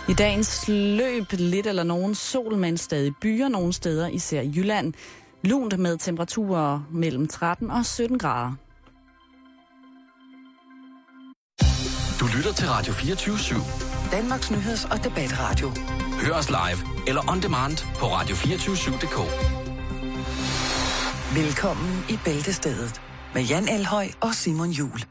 I dagens løb lidt eller nogen sol, men stadig byer nogle steder, især i Jylland. Lunt med temperaturer mellem 13 og 17 grader. Du lytter til Radio 24/7. Danmarks nyheds- og debatradio. Hør os live eller on demand på radio247.dk. Velkommen i Bæltestedet med Jan Elhøj og Simon Juhl.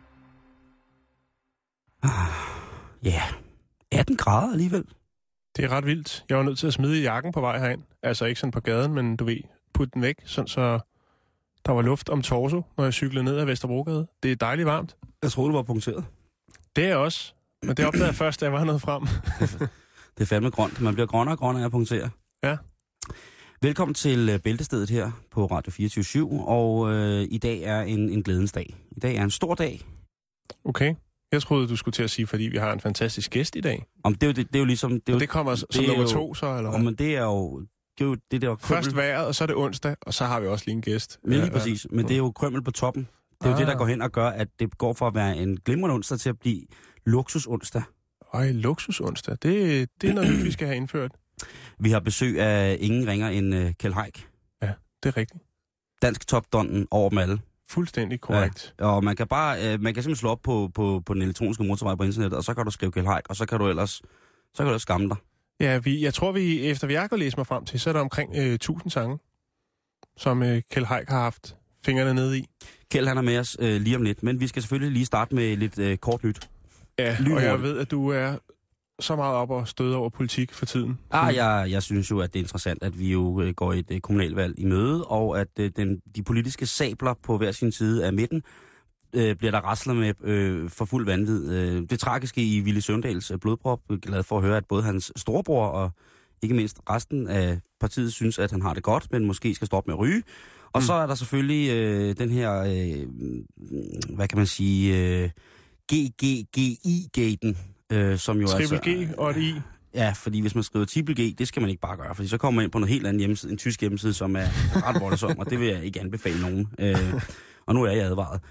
Ja, 18 grader alligevel. Det er ret vildt. Jeg var nødt til at smide jakken på vej herind. Altså ikke sådan på gaden, men du ved, putte den væk, sådan så der var luft om torso, når jeg cyklede ned ad Vesterbrogade. Det er dejligt varmt. Jeg troede, du var punkteret. Det er også. Men det opdagede jeg først, da jeg var nået frem. Det er fandme grønt. Man bliver grønnere og grønnere af at punktere. Ja. Velkommen til Bæltestedet her på Radio 24/7, og i dag er en glædens dag. I dag er en stor dag. Okay. Jeg troede, du skulle til at sige, fordi vi har en fantastisk gæst i dag. Om det er jo ligesom... Det kommer som nummer 2 så, eller hvad? Men det er jo... Det der først vejret, og så er det onsdag, og så har vi også lige en gæst. Men lige præcis. Men det er jo krømmel på toppen. Det er jo det, der går hen og gør, at det går fra at være en glimrende onsdag til at blive luksusonsdag. Luksusonsdag. Det er noget, vi skal have indført. Vi har besøg af ingen ringer end Kjeld Haik. Ja, det er rigtigt. Dansk topdonnen over dem alle. Fuldstændig korrekt. Ja, og man kan simpelthen slå op på den elektroniske motorvej på internettet, og så kan du skrive Kjeld Haik, og så kan du ellers skamme dig. Ja, jeg tror, efter vi har kunnet læse mig frem til, så er der omkring 1000 sange, som Kjeld Haik har haft fingrene nede i. Kjeld, han er med os lige om lidt, men vi skal selvfølgelig lige starte med lidt kort nyt. Ja, og jeg ved, at du er så meget op og støder over politik for tiden. Jeg synes jo, at det er interessant, at vi jo går et kommunalvalg i møde, og at de politiske sabler på hver sin side af midten bliver der raslet med for fuld vanvid. Det tragiske i Villy Søvndals blodprop, jeg er glad for at høre, at både hans storebror og ikke mindst resten af partiet synes, at han har det godt, men måske skal stoppe med at ryge. Og så er der selvfølgelig den her, hvad kan man sige, GGGI-gaten, som jo Triple G og et I. Ja, fordi hvis man skriver Triple G, det skal man ikke bare gøre, fordi så kommer man ind på noget helt andet hjemmeside, en tysk hjemmeside, som er ret voldsom, og det vil jeg ikke anbefale nogen. Og nu er jeg advaret.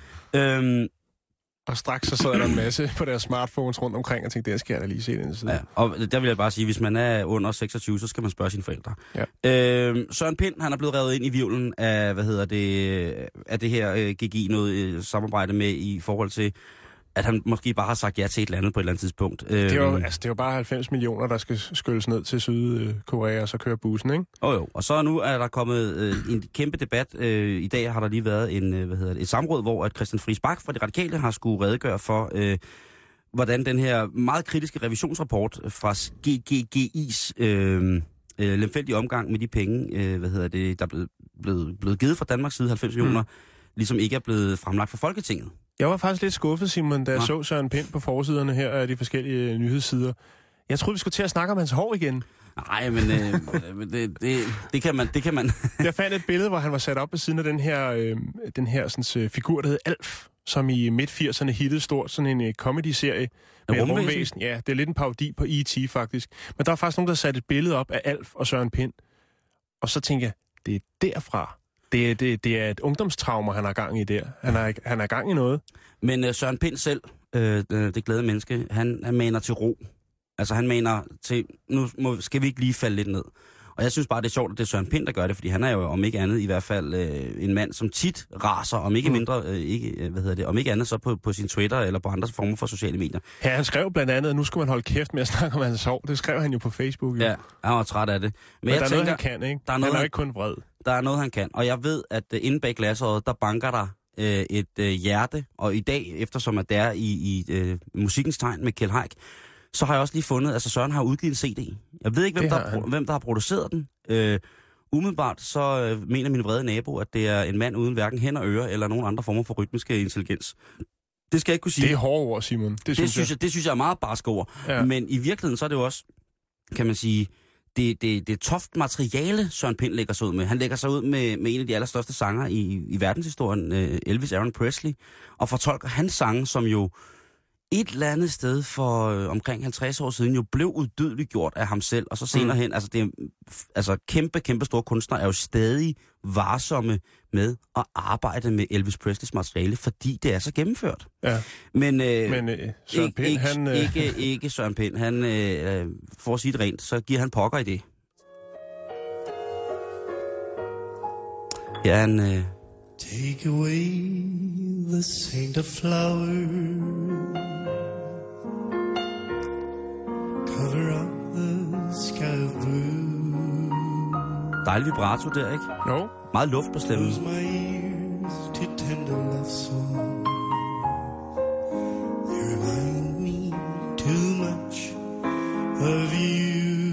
Og straks så sidder der en masse på deres smartphones rundt omkring, og tænkte, det skal jeg da lige se den side. Ja, og der vil jeg bare sige, hvis man er under 26, så skal man spørge sine forældre. Ja. Søren Pind, han er blevet revet ind i hvirvlen af, af det her GG, noget samarbejde med i forhold til, at han måske bare har sagt ja til et eller andet på et eller andet tidspunkt. Det er jo bare 90 millioner, der skal skylles ned til Sydkorea, og så kører bussen, ikke? Jo. Og så nu er der kommet en kæmpe debat. I dag har der lige været et samråd, hvor at Christian Friis Bach fra De Radikale har skulle redegøre for, hvordan den her meget kritiske revisionsrapport fra GGGI's lemfældige omgang med de penge, der er blevet givet fra Danmarks side, 90 millioner, ligesom ikke er blevet fremlagt for Folketinget. Jeg var faktisk lidt skuffet, Simon, da jeg så Søren Pind på forsiderne her af de forskellige nyhedssider. Jeg troede, vi skulle til at snakke om hans hår igen. Nej, men det kan man. Jeg fandt et billede, hvor han var sat op ved siden af den her sådan, figur, der hed Alf, som i midt-80'erne hittede stort, sådan en comedy-serie med rumvæsen. Ja, det er lidt en parodi på E.T. faktisk. Men der var faktisk nogen, der satte et billede op af Alf og Søren Pind. Og så tænkte jeg, det er derfra. Det er et ungdomstraumer, han har gang i der. Han er gang i noget. Men Søren Pind selv, det glade menneske, han maner til ro. Altså han maner til, skal vi ikke lige falde lidt ned. Og jeg synes bare, det er sjovt, at det er Søren Pind, der gør det, fordi han er jo om ikke andet i hvert fald en mand, som tit raser, om ikke mindre, om ikke andet så på sin Twitter eller på andre former for sociale medier. Ja, han skrev blandt andet, at nu skulle man holde kæft med at snakke om hans hår. Det skrev han jo på Facebook. Jo. Ja, han var træt af det. Men der er noget, han kan, ikke? Han er jo ikke kun vred. Der er noget, han kan. Og jeg ved, at inde bag glasåret, der banker der et hjerte. Og i dag, eftersom at det er i musikkens tegn med Kjeld Haik, så har jeg også lige fundet, altså Søren har udgivet en CD. Jeg ved ikke, hvem der har produceret den. Umiddelbart så mener min vrede nabo, at det er en mand uden hverken hænder, ører eller nogen andre former for rytmiske intelligens. Det skal jeg ikke kunne sige. Det er hårde ord, Simon. Det synes jeg er meget barske ord. Ja. Men i virkeligheden så er det jo også, kan man sige, det er toft materiale, Søren Pind lægger sig ud med. Han lægger sig ud med en af de allerstørste sanger i verdenshistorien, Elvis Aaron Presley, og fortolker hans sange, som jo et eller andet sted for omkring 50 år siden jo blev udødeliggjort af ham selv, og så senere hen, kæmpe store kunstnere er jo stadig varsomme med at arbejde med Elvis Presleys materiale, fordi det er så gennemført. Ja. Men Søren Pind, ikke Søren Pind. Han, for at sige det rent, så giver han pokker i det. Ja, han... Take away the scent of flowers, cover up the sky of blue. Dejlig vibrato der, ikke? Jo. Meget luft på stemmen. Close my ears to tender love songs. They remind me too much of you.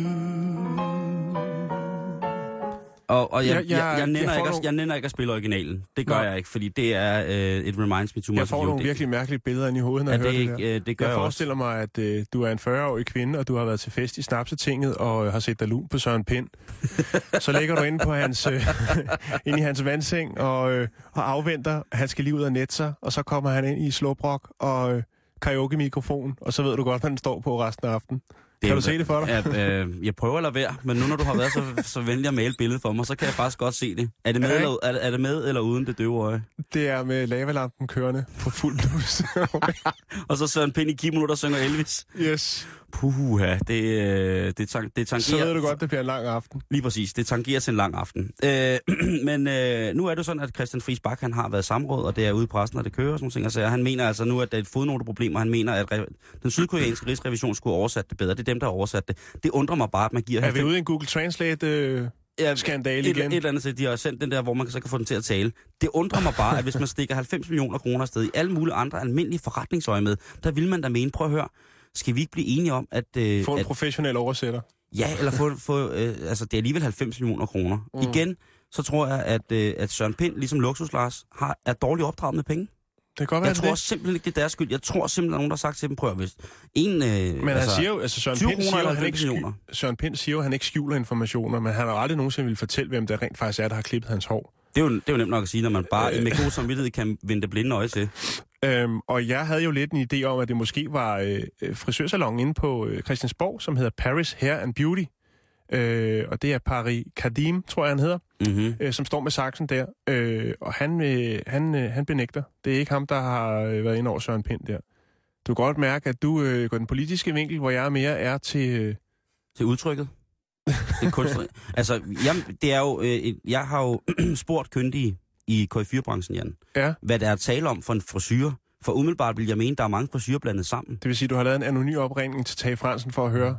Og jeg nænder ikke at spille originalen. Det gør jeg ikke, fordi det er et reminds me too much. Jeg får nogle virkelig mærkelige billeder ind i hovedet, når jeg hører det der. Det gør jeg forestiller mig, at du er en 40-årig kvinde, og du har været til fest i Snapsetinget og har set dig lun på Søren Pind. Så ligger du inde på inde i hans vandseng og afventer, at han skal lige ud og nette sig, og så kommer han ind i slåbrok og karaoke-mikrofon, og så ved du godt, hvad den står på resten af aftenen. Kan du se det for dig? Jeg prøver at lade være, men nu når du har været så venlig at male billedet for mig, så kan jeg faktisk godt se det. Er det med eller uden det døve øje? Det er med lavalampen kørende på fuld blus. Og så Søren Pind i kimono, der synger Elvis. Yes. Puha, det tangerer... Så ved du godt, det bliver en lang aften. Lige præcis, det tangerer til en lang aften. Men nu er det sådan, at Christian Friis Bach, han har været i samråd, og det er ude i pressen, og det kører, sådan ting. Altså, han mener altså nu, at der er et fodnoteproblem, og han mener, at den sydkoreanske rigsrevision skulle have oversat det bedre. Det er dem, der har oversat det. Det undrer mig bare, at man giver... Er vi ude i en Google Translate... skandale igen. Et eller andet sted, de har sendt den der, hvor man så kan få den til at tale. Det undrer mig bare, at hvis man stikker 90 millioner kroner afsted i alle mulige andre almindelige forretningsøje med, der vil man da mene, prøv at høre, skal vi ikke blive enige om, at... få en professionel oversætter. Ja, eller få altså det er alligevel 90 millioner kroner. Igen, så tror jeg, at Søren Pind, ligesom Luksus Lars, er dårligt opdraget med penge. Det kan godt være, jeg tror simpelthen ikke, det er deres skyld. Jeg tror simpelthen, at nogen, der har sagt til dem, prøv hvis men han siger jo, altså Søren Pind siger jo, at han ikke skjuler informationer, men han har aldrig nogensinde ville fortælle, hvem der rent faktisk er, der har klippet hans hår. Det er jo nemt nok at sige, når man bare med god samvittighed kan vende det blinde øje til. Og jeg havde jo lidt en idé om, at det måske var frisørsalongen inde på Christiansborg, som hedder Paris Hair and Beauty. Og det er Paris Kadim, tror jeg, han hedder, som står med saksen der. Og han benægter. Det er ikke ham, der har været inde over Søren Pind der. Du kan godt mærke, at du går den politiske vinkel, hvor jeg mere er til... Til udtrykket? Det kunstner. Altså, jeg har jo spurgt kyndige i KF4-branchen, Jan. Ja. Hvad det er at tale om for en frisyr. For umiddelbart vil jeg mene, der er mange frisyrer blandet sammen. Det vil sige, du har lavet en anonym opringning til Tage Fransen for at høre...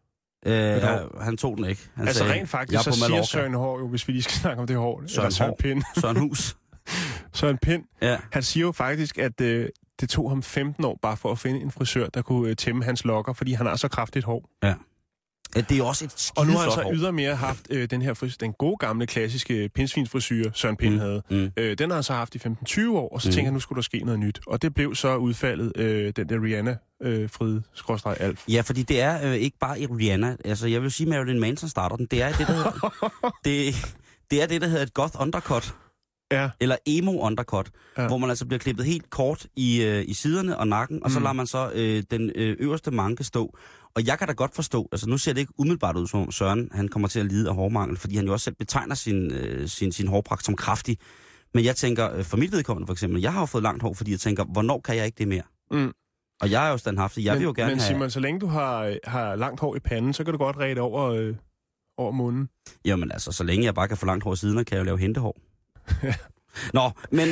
han tog den ikke. Han altså sagde, rent faktisk, så siger Søren Hår jo, hvis vi lige skal snakke om det hår. Søren Pind. Søren Hus. Søren Pind. Ja. Han siger jo faktisk, at det tog ham 15 år bare for at finde en frisør, der kunne tæmme hans lokker, fordi han har så kraftigt hår. Ja. Det er også et skideflot hår. Og nu har han så ydermere haft den gode gamle klassiske pindsvinsfrisyr, Søren Pind havde. Den har han så haft i 15-20 år, og så tænker han, nu skulle der ske noget nyt. Og det blev så udfaldet, den der Rihanna Fride-Alf. Ja, fordi det er ikke bare i Rihanna. Altså, jeg vil sige, Marilyn Manson starter den. Det er det, der hedder, det er det, der hedder et goth undercut. Ja. Eller emo undercut, hvor man altså bliver klippet helt kort i siderne og nakken, og så lader man så den øverste manke stå. Og jeg kan da godt forstå, altså nu ser det ikke umiddelbart ud som Søren, han kommer til at lide af hårmangel, fordi han jo også selv betegner sin hårpragt som kraftig. Men jeg tænker, for mit vedkommende for eksempel, jeg har jo fået langt hår, fordi jeg tænker, hvornår kan jeg ikke det mere? Og jeg er jo standhaftig, jeg vil jo gerne have... Men Simon, så længe du har langt hår i panden, så kan du godt ræde over munden. Jamen altså, så længe jeg bare kan få langt hår i siden, kan jeg jo lave hentehår. Nå, men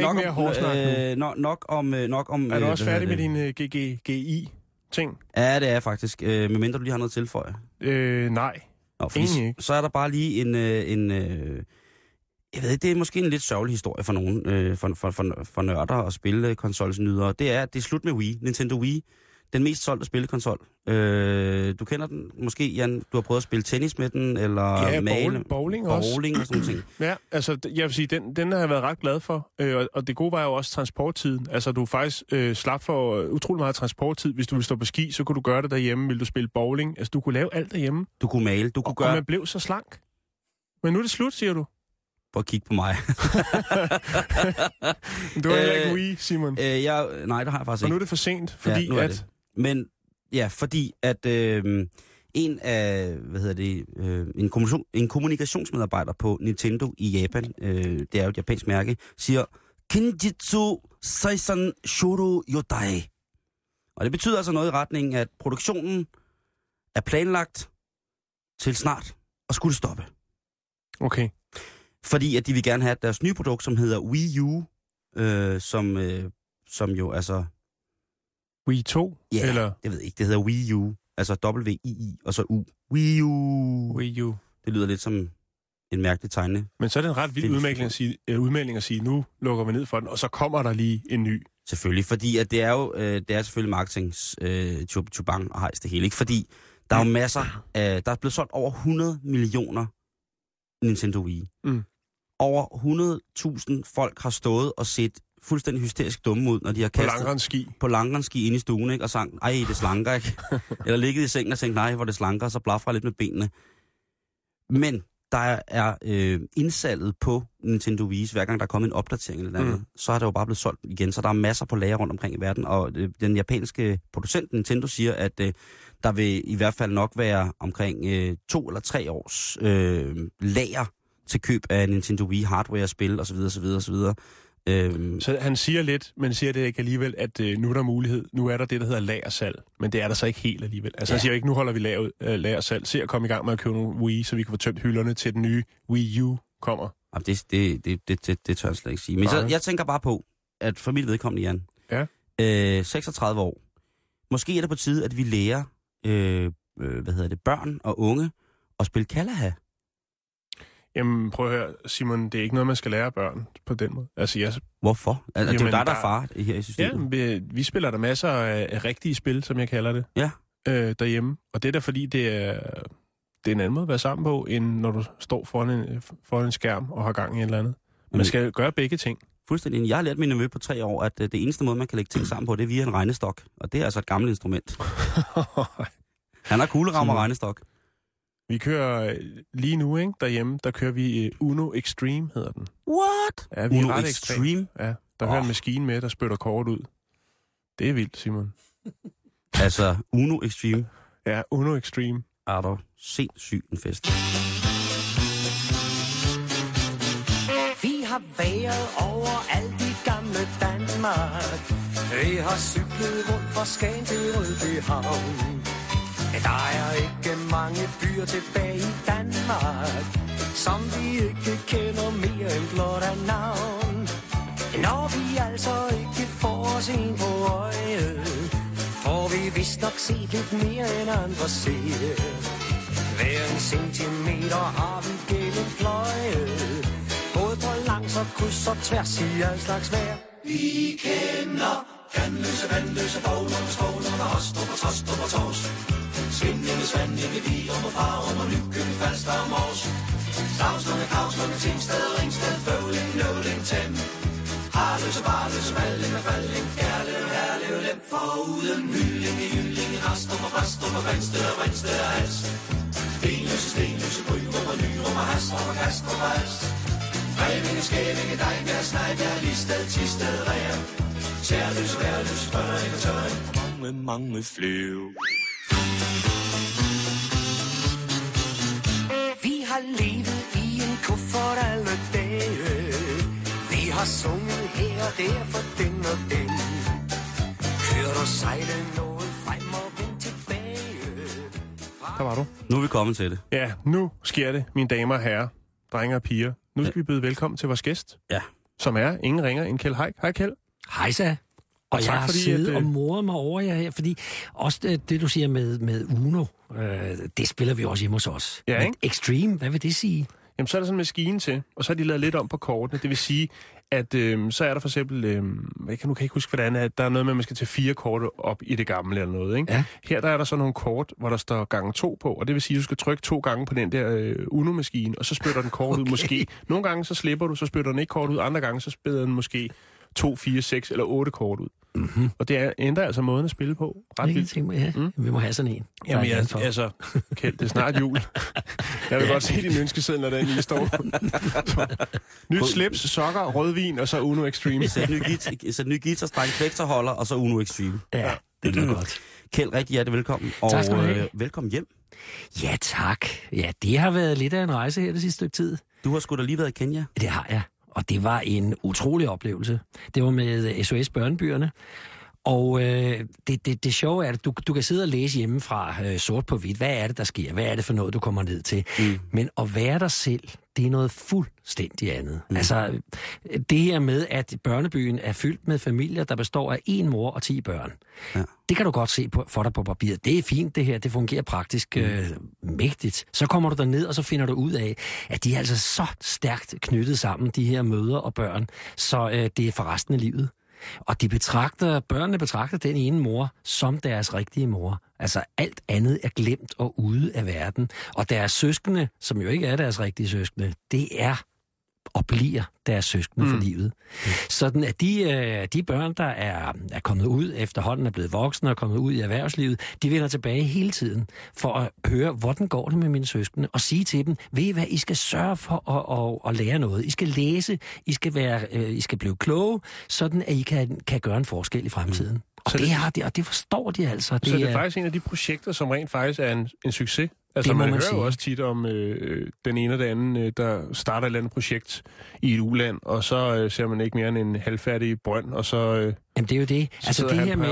nok om... Er du også færdig med din GGI-ting? Ja, det er jeg faktisk. Medmindre du lige har noget at tilføje. Nej, egentlig ikke. Så er der bare lige en jeg ved ikke, det er måske en lidt sørgelig historie for nogen, for nørder og spillekonsolsnydere. Det er slut med Wii, Nintendo Wii. Den mest solgte spillekonsol. Du kender den måske, Jan? Du har prøvet at spille tennis med den, eller male? Bowling også. Bowling og sådan ting. Ja, altså jeg vil sige, den har jeg været ret glad for. Og det gode var jo også transporttiden. Altså du faktisk slap for utrolig meget transporttid. Hvis du ville stå på ski, så kunne du gøre det derhjemme. Ville du spille bowling? Altså du kunne lave alt derhjemme. Du kunne male, du kunne gøre... Og man blev så slank. Men nu er det slut, siger du. på at kigge på mig. Du har ikke Wii, Simon. Nej, det har jeg faktisk ikke. Og nu er det for sent, fordi ja, at... Men ja, fordi at en af, en kommunikationsmedarbejder på Nintendo i Japan, det er jo et japansk mærke, siger, Kinjitsu Seisan Shoro Yodai. Og det betyder altså noget i retningen, at produktionen er planlagt til snart at skulle stoppe. Okay. Fordi at de vil gerne have deres nye produkt, som hedder Wii U, som jo altså... Wii 2? Ja, eller? jeg ved ikke. Det hedder Wii U. Altså W-I-I og så U. Wii U. Wii U. Det lyder lidt som en mærkelig tegne. Men så er det en ret vild udmelding at sige, nu lukker vi ned for den, og så kommer der lige en ny. Selvfølgelig, fordi at det er jo det er selvfølgelig marketings chubang og hejs det hele. Ikke? Fordi der er jo masser af... Der er blevet solgt over 100 millioner Nintendo Wii. Mm. Over 100.000 folk har stået og set fuldstændig hysterisk dumme ud, når de har kastet... På langrendsski inde i stuen, ikke? Og sang, ej, det slanker, ikke? Eller ligget i sengen og tænkt, nej, hvor det slanker, og så blafrer lidt med benene. Men der er indsalget på Nintendo Wii, hver gang der er kommet en opdatering eller andet, så er det jo bare blevet solgt igen. Så der er masser på lager rundt omkring i verden, og den japanske producent Nintendo siger, at der vil i hvert fald nok være omkring 2 eller 3 års lager til køb af Nintendo Wii hardware-spil osv. Så han siger lidt, men siger det ikke alligevel, at nu er der mulighed. Nu er der det, der hedder lagersalg, men det er der så ikke helt alligevel. Altså han siger ikke, nu holder vi lagersalg. Se at komme i gang med at købe nogle Wii, så vi kan få tømt hylderne til den nye Wii U kommer. Jamen, det tør jeg slet ikke sige. Men så, jeg tænker bare på, at for mit vedkommende, Jan, 36 år. Måske er det på tide, at vi lærer børn og unge at spille Kalaha. Jamen, prøv at høre, Simon, det er ikke noget, man skal lære børn på den måde. Altså, hvorfor? Altså, det er jo der er far her i systemet. Ja, vi spiller der masser af rigtige spil, som jeg kalder det, derhjemme. Og det er da fordi, det er en anden måde at være sammen på, end når du står foran en skærm og har gang i et eller andet. Man skal gøre begge ting. Fuldstændig. Jeg har lært min nevø på 3 år, at det eneste måde, man kan lægge ting sammen på, det er via en regnestok. Og det er altså et gammelt instrument. Han har kugleram og regnestok. Vi kører lige nu, ikke? Derhjemme, der kører vi Uno Extreme, hedder den. What? Ja, vi Uno er ret Extreme? Ja, der hører en maskine med, der spytter kort ud. Det er vildt, Simon. Altså, Uno Extreme? Ja, Uno Extreme. Er der sindssygt en fest. Vi har været over alt i gamle Danmark. Vi har cyklet rundt fra Skagen til Rødbyhavn. Der er ikke mange byer tilbage i Danmark, som vi ikke kender mere end blot af navn. Når vi altså ikke får os en på øjet, får vi vist nok set lidt mere end andre ser. Hver en centimeter har vi gennem pløjet, både på langs og kryds og tværs i al slags vejr. Vi kender Ganløse, vandløse, Boglund, Skovlund og Hostrup og Tostrup og Tors. Svindlinge, Svandlinge, Virum og Farum og Nykøbing, Falster og Mors. Savslunge, Kavslunge, Tingsted, Ringsted, Føvling, Nøvling, Tem. Harløse, Barløse, Valling og Falling, Herlev, Herlev, Lem. Foruden Hylling, Jylling, Rastrup og Brastrup og Grænsted og Vringsted og Hals. Stenløse, Stenløse, Gryrum og Nyrum og Hastrup og Kastrup og Hals. Revinge, Skævinge, Dejbjerg, Snejbjerg, Listed, Tisted, Ræer. Tjærløse, Værløse, Røring og Tøring. Mange, mange flyv. Vi har levet i en kuffert alle dage. Vi har sunget her og der for den og den. Kørt og sejlet noget frem og vendt tilbage. Der var du. Nu er vi kommet til det. Ja, nu sker det, mine damer og herrer, drenge og piger. Nu skal vi byde velkommen til vores gæst. Ja. Som er ingen ringer end Kjeld Haik. Hej Kjeld. Hej så. Og jeg har siddet og moret mig over jer her, fordi også det du siger med Uno, det spiller vi også hjemme hos os. Ja, ikke? Extreme, hvad vil det sige? Jamen, så er der sådan en maskine til, og så har de lavet lidt om på kortene. Det vil sige, at så er der for eksempel, jeg kan ikke huske, hvordan at der er noget med, at man skal tage 4 kort op i det gamle eller noget, ikke? Ja. Her der er der så nogle kort, hvor der står gange 2 på, og det vil sige, at du skal trykke 2 gange på den der Uno-maskine, og så spytter den kort ud måske. Nogle gange så slipper du, så spytter den ikke kort ud, andre gange så spytter den måske 2, 4, 6 eller 8 kort ud. Mm-hmm. Og det ændrer altså måden at spille på. Ret vildt. Ja. Vi må have sådan en. Jamen, altså, Kjeld, det er snart jul. Jeg vil godt se din ønskeseddel, når den lige står. Nyt slips, sokker, rødvin, og så Uno Extreme. Sæt ny guitarstreng, plekterholder, og så Uno Extreme. Ja, det bliver godt. Kjeld, rigtig hjertelig velkommen. Og tak skal du have. Velkommen hjem. Ja, tak. Ja, det har været lidt af en rejse her det sidste stykke tid. Du har sgu da lige været i Kenya. Det har jeg, og det var en utrolig oplevelse. Det var med SOS Børnebyerne. Og det sjove er, at du kan sidde og læse hjemmefra sort på hvidt. Hvad er det, der sker? Hvad er det for noget, du kommer ned til? Men at være dig selv, det er noget fuldstændig andet. Altså, det her med, at børnebyen er fyldt med familier, der består af 1 mor og 10 børn. Ja. Det kan du godt se for dig på papiret. Det er fint, det her. Det fungerer praktisk mægtigt. Så kommer du derned, og så finder du ud af, at de er altså så stærkt knyttet sammen, de her mødre og børn, så det er for resten af livet. Og børnene betragter den ene mor som deres rigtige mor. Altså alt andet er glemt og ude af verden. Og deres søskende, som jo ikke er deres rigtige søskende, det er og bliver deres søskende for livet. Sådan at de børn, der er kommet ud efterhånden, er blevet voksne og kommet ud i erhvervslivet, de vender tilbage hele tiden for at høre, hvordan går det med mine søskende, og sige til dem, ved I hvad, I skal sørge for at lære noget. I skal læse, I skal blive kloge, sådan at I kan gøre en forskel i fremtiden. Og det har de, og det forstår de altså. Så det er faktisk en af de projekter, som rent faktisk er en succes? Altså, man hører jo også tit om den ene og den anden, der starter et eller andet projekt i et uland, og så ser man ikke mere end en halvfærdig brønd, og så... Jamen, det er jo det. Altså,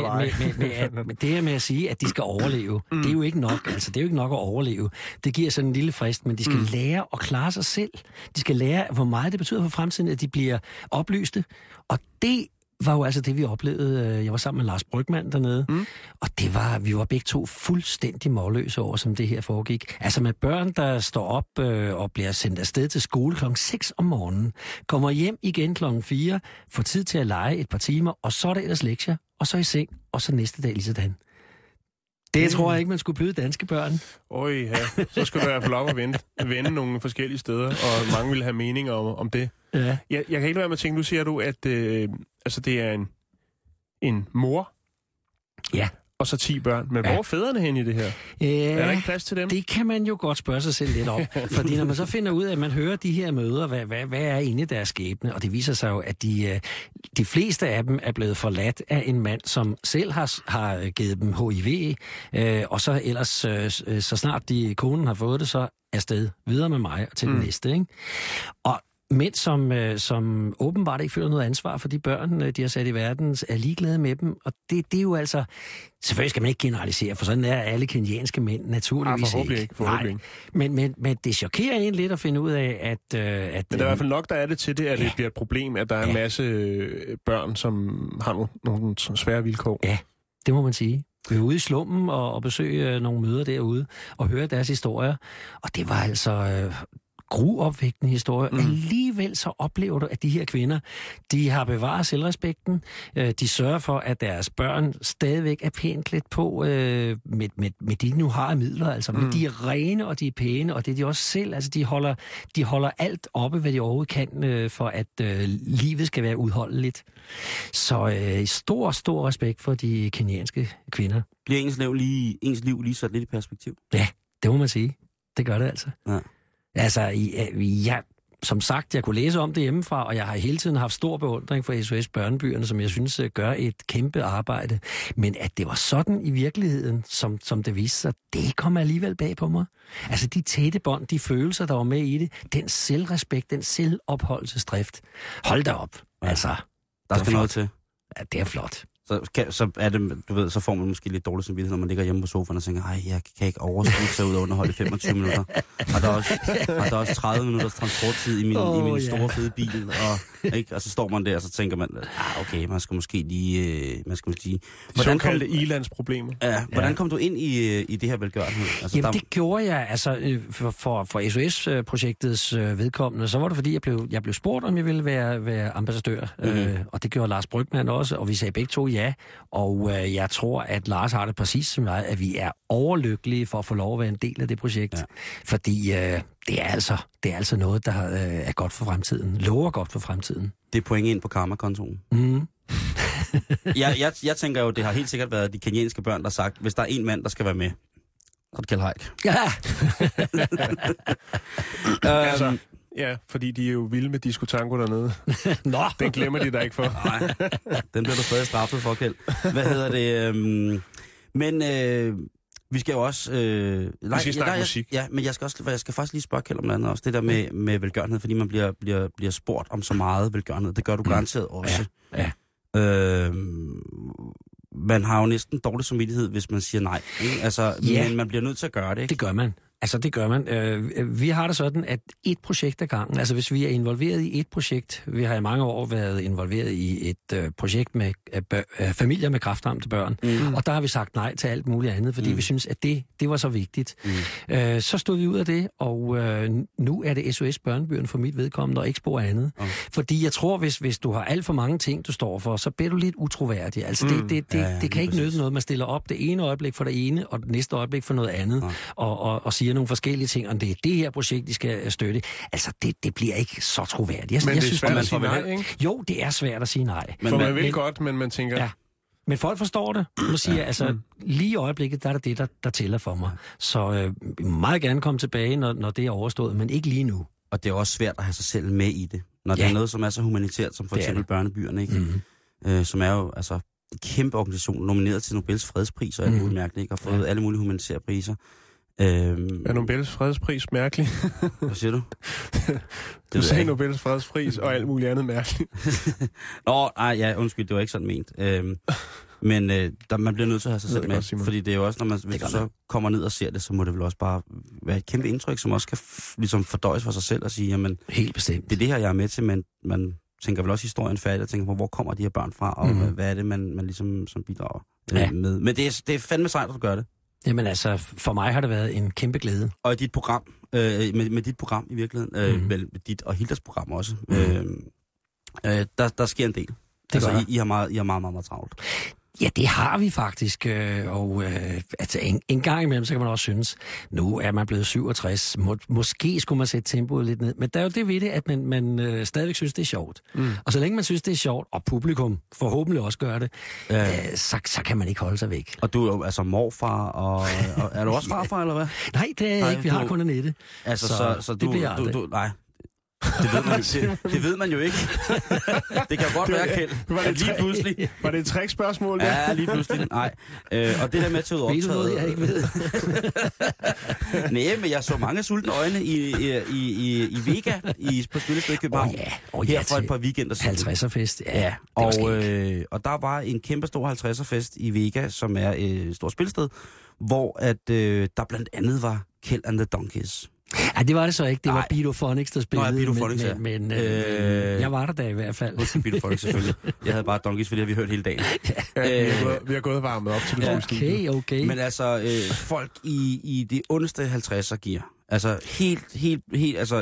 det her med at sige, at de skal overleve, det er jo ikke nok. Altså, det er jo ikke nok at overleve. Det giver sådan en lille frist, men de skal lære at klare sig selv. De skal lære, hvor meget det betyder for fremtiden, at de bliver oplyste. Og det var jo altså det, vi oplevede. Jeg var sammen med Lars Brygmann dernede, og vi var begge to fuldstændig målløse over, som det her foregik. Altså med børn, der står op og bliver sendt afsted til skole klokken 6 om morgenen, kommer hjem igen klokken 4, får tid til at lege et par timer, og så er der ellers lektier, og så i seng, og så næste dag lige sådan. Det tror jeg ikke, man skulle byde danske børn. Ja. Så skulle du i hvert fald op og vende nogle forskellige steder, og mange vil have meninger om det. Ja. Jeg kan ikke være med at tænke, nu siger du, at det er en mor, ja, og så 10 børn. Men hvor er fædrene hen i det her? Er der ikke plads til dem? Det kan man jo godt spørge sig selv lidt om. Fordi når man så finder ud af, at man hører de her møder, hvad er egentlig deres skæbne? Og det viser sig jo, at de fleste af dem er blevet forladt af en mand, som selv har givet dem HIV, og så ellers, så snart konen har fået det, så afsted videre med mig til den næste. Ikke? Og mænd, som åbenbart ikke føler noget ansvar for de børn, de har sat i verden, er ligeglade med dem. Og det er jo altså... Selvfølgelig skal man ikke generalisere, for sådan er alle kenyanske mænd naturligvis forhåbentlig ikke. Men det chokerer en lidt at finde ud af, at... Men der er i hvert fald nok, der er det til det, at det bliver et problem, at der er en masse børn, som har nogle svære vilkår. Ja, det må man sige. Vi er ude i slummen og besøge nogle møder derude og høre deres historier. Og det var altså... gruopvægtende historie. Alligevel så oplever du, at de her kvinder, de har bevaret selvrespekten. De sørger for, at deres børn stadigvæk er pænt klædt på med de nu har midler. Altså, men de er rene, og de er pæne, og det er de også selv. Altså, de holder alt oppe, hvad de overhovedet kan, for at livet skal være udholdeligt. Så stor respekt for de kenyanske kvinder. Bliver ens liv lige sat lidt i perspektiv? Ja, det må man sige. Det gør det altså. Ja. Altså, som sagt, jeg kunne læse om det hjemmefra, og jeg har hele tiden haft stor beundring for SOS Børnebyerne, som jeg synes gør et kæmpe arbejde. Men at det var sådan i virkeligheden, som det viste sig, det kom alligevel bag på mig. Altså, de tætte bånd, de følelser, der var med i det, den selvrespekt, den selvopholdelsesdrift. Hold da op. Altså, der skal noget til. Ja, det er flot. Så er det, du ved, så får man måske lidt dårlig samvittighed, når man ligger hjemme på sofaen og tænker, jeg kan ikke overskue sig ud og underholde 25 minutter. Og der er også 30 minutters transporttid i min store fede bil, og så står man der, og så tænker man, okay, man skal måske lige... Såkaldte ilandsproblemer. Hvordan kom du ind i det her velgørenhed? Altså, Jamen, det gjorde jeg, altså for SOS-projektets vedkommende, så var det fordi, jeg blev spurgt, om jeg ville være ambassadør, og det gjorde Lars Brygmann også, og vi sagde begge to ja, og jeg tror, at Lars har det præcis som jeg, at vi er overlykkelige for at få lov at være en del af det projekt. Ja. Fordi det er altså noget, der er godt for fremtiden. Lover godt for fremtiden. Det er point ind på karma-kontoen. Jeg tænker jo, det har helt sikkert været de kenyanske børn, der har sagt, hvis der er en mand, der skal være med, Og det Kjeld Haik. Ja. Altså, ja, fordi de er jo vilde med disco tango dernede. Nå. Den glemmer de der ikke for. Nej, den bliver du stadig straffet for, Kjeld. Hvad hedder det? Men vi skal jo også... vi skal snakke musik. Ja, men jeg skal faktisk lige spørge Kjeld om noget andet også. Det der med velgørenhed, fordi man bliver spurgt om så meget velgørenhed. Det gør du garanteret også. Ja. Man har jo næsten dårlig samvittighed, hvis man siger nej. Ikke? Altså, men man bliver nødt til at gøre det, ikke? Det gør man. Altså, det gør man. Vi har det sådan, at et projekt ad gangen, altså hvis vi er involveret i et projekt, vi har i mange år været involveret i et projekt med familier med kræftramte børn, og der har vi sagt nej til alt muligt andet, fordi vi synes, at det var så vigtigt. Så stod vi ud af det, og nu er det SOS Børnebyerne for mit vedkommende, og ikke spor andet. Fordi jeg tror, hvis du har alt for mange ting, du står for, så bliver du lidt utroværdig. Altså, det kan ikke nytte noget, man stiller op det ene øjeblik for det ene, og det næste øjeblik for noget andet, og siger nogle forskellige ting, om det er det her projekt, de skal støtte. Altså, det bliver ikke så troværdigt. Men det er svært at sige nej, ikke? Jo, det er svært at sige nej. For man vil godt, men man tænker... Ja. Men folk forstår det. Nu siger jeg, altså, lige i øjeblikket, der er det, der tæller for mig. Så vi må meget gerne komme tilbage, når det er overstået, men ikke lige nu. Og det er også svært at have sig selv med i det. Når det er noget, som er så humanitært, som for eksempel Børnebyerne, ikke? Som er jo altså en kæmpe organisation, nomineret til Nobels fredspris og alt muligt mærkeligt, ikke? Og fået alle mulige humanitære priser. Er Nobels fredspris mærkelig? Hvad siger du? Du sagde Nobels fredspris og alt muligt andet mærkeligt. Nå, nej, ja, undskyld, det var ikke sådan ment. Men man bliver nødt til at have sig selv med, fordi det er jo også, hvis du så kommer ned og ser det, så må det vel også bare være et kæmpe indtryk, som også kan ligesom fordøjes for sig selv og sige, jamen, helt bestemt. Det er det her, jeg er med til, men man tænker vel også historien færdig og tænker på, hvor kommer de her børn fra, og hvad er det, man ligesom som bidrager med. Men det er fandme sejt, at du gør det. Jamen altså, for mig har det været en kæmpe glæde. Og i dit program, med dit program i virkeligheden, vel dit og Hildas program også, der sker en del. Altså, I har meget, meget travlt. Ja, det har vi faktisk, og altså en gang imellem, så kan man også synes, nu er man blevet 67, måske skulle man sætte tempoet lidt ned, men der er jo det ved det, at man stadigvæk synes, det er sjovt. Og så længe man synes, det er sjovt, og publikum forhåbentlig også gør det, så kan man ikke holde sig væk. Og du er jo altså morfar, og er du også farfar, eller hvad? Nej, det er jeg ikke, vi har kun Annette. Altså, så du nej. Det ved man jo ikke. Det kan godt være, Kjeld. Lige pludselig. Var det et trickspørgsmål? Ja, lige pludselig. Nej. Og det der med at tage ud optaget... jeg ikke ved. Nej, men jeg så mange sultne øjne i Vega på Spillested i København. Her for et par weekender siden. 50'er-fest. Ja, og der var en kæmpe stor 50'er-fest i Vega, som er et stort spilsted, hvor at, der blandt andet var Kjeld and the Donkeys. Ja, det var det så ikke. Det var Beatophonics, der spillede. Nå, Beatophonics, ja. Men jeg var der da i hvert fald. Beatophonics selvfølgelig. Jeg havde bare Donkeys, fordi vi hørt hele dagen. Vi har gået varmet op til det. Okay. Men altså, folk i det underste 50'er gear. Altså helt altså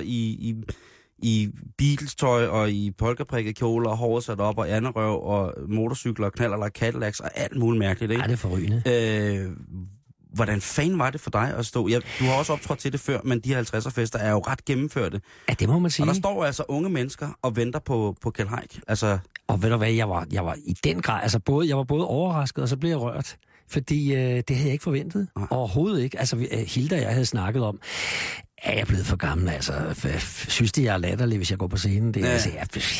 i Beatles-tøj og i polkaprikket kjoler og håret sat op og anderrøv og motorcykler og knaller og Cadillacs og alt muligt mærkeligt, ikke? Ja, det er forrygende. Hvordan fanden var det for dig at stå? Du har også optrådt til det før, men de her 50'er-fester er jo ret gennemførte. Ja, det må man sige. Og der står altså unge mennesker og venter på Kjeld Haik. Altså... Og ved du hvad, jeg var i den grad, altså jeg var både overrasket, og så blev jeg rørt. Fordi det havde jeg ikke forventet. Nej. Overhovedet ikke. Altså, Hilda og jeg havde snakket om, er jeg blevet for gammel? Altså, synes de, jeg er latterlig, hvis jeg går på scenen? Det, altså,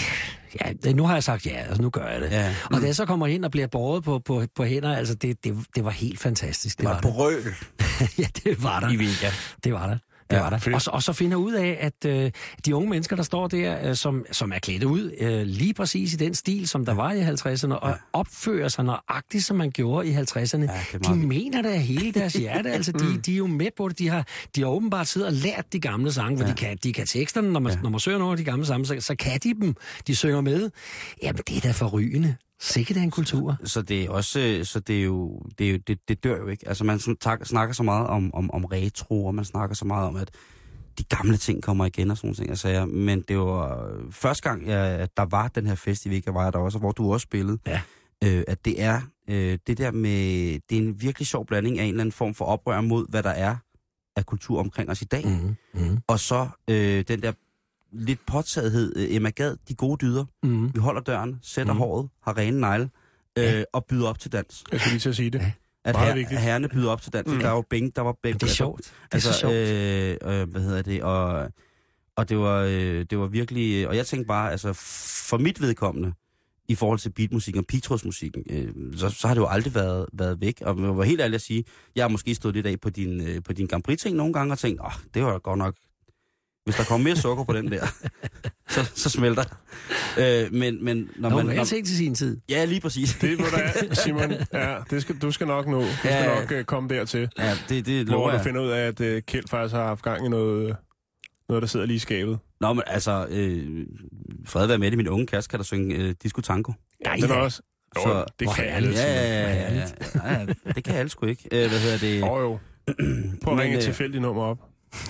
nu har jeg sagt ja, altså nu gør jeg det. Ja. Og da jeg så kommer ind og bliver båret på hænder, altså det var helt fantastisk. Det var et brøl. Ja, det var der. I Vega. Det var der. Det var der. Og så finder ud af, at de unge mennesker, der står der, som er klædt ud lige præcis i den stil, som der var i 50'erne, og opfører sig nøjagtigt, som man gjorde i 50'erne, de mener det af hele deres hjerte. Altså, de er jo med på det. De har åbenbart siddet og lært de gamle sange, for de kan teksterne, når man søger nogle af de gamle sange, så kan de dem. De synger med. Jamen, det er da forrygende. Sikkert er en kultur. Så det er også, så det dør jo ikke. Altså man snakker så meget om retro, og man snakker så meget om, at de gamle ting kommer igen og sådan nogle ting, jeg sagde. Men det var første gang, at der var den her fest i Vega, var der også, hvor du også spillede. Ja. At det er det der med, det er en virkelig sjov blanding af en eller anden form for oprør mod, hvad der er af kultur omkring os i dag. Og så den der lidt påtagethed. Emma Gad, de gode dyder. Vi holder døren, sætter håret, har rene negle og byder op til dans. Jeg skal lige til at sige det. at herrerne byder op til dans. Der var bing, der var bing. Det er sjovt. Altså, og det var virkelig... Og jeg tænkte bare, altså for mit vedkommende, i forhold til beatmusikken og pigtrådsmusikken, så har det jo aldrig været væk. Og jeg var helt ærlig at sige, jeg har måske stået lidt af på din Grand Prix-ting nogle gange og tænkt, det var godt nok... Hvis der kommer mere sukker på den der, så smelter. Men når man... Jeg tænkte til sin tid. Ja, lige præcis. Det må der, Simon. Ja, du skal nok nå. Du skal nok komme dertil. Ja, det hvor du finder ud af, at Kjeld faktisk har haft gang i noget, der sidder lige i skabet. Nå, men altså, fred være med det. Min unge kæreste kan der synge disco tango. Ja, det var også... Så, det kan alle. Ja, det kan alle sgu ikke. Hvad hedder det? Jo. Prøv at ringe et tilfældigt nummer op.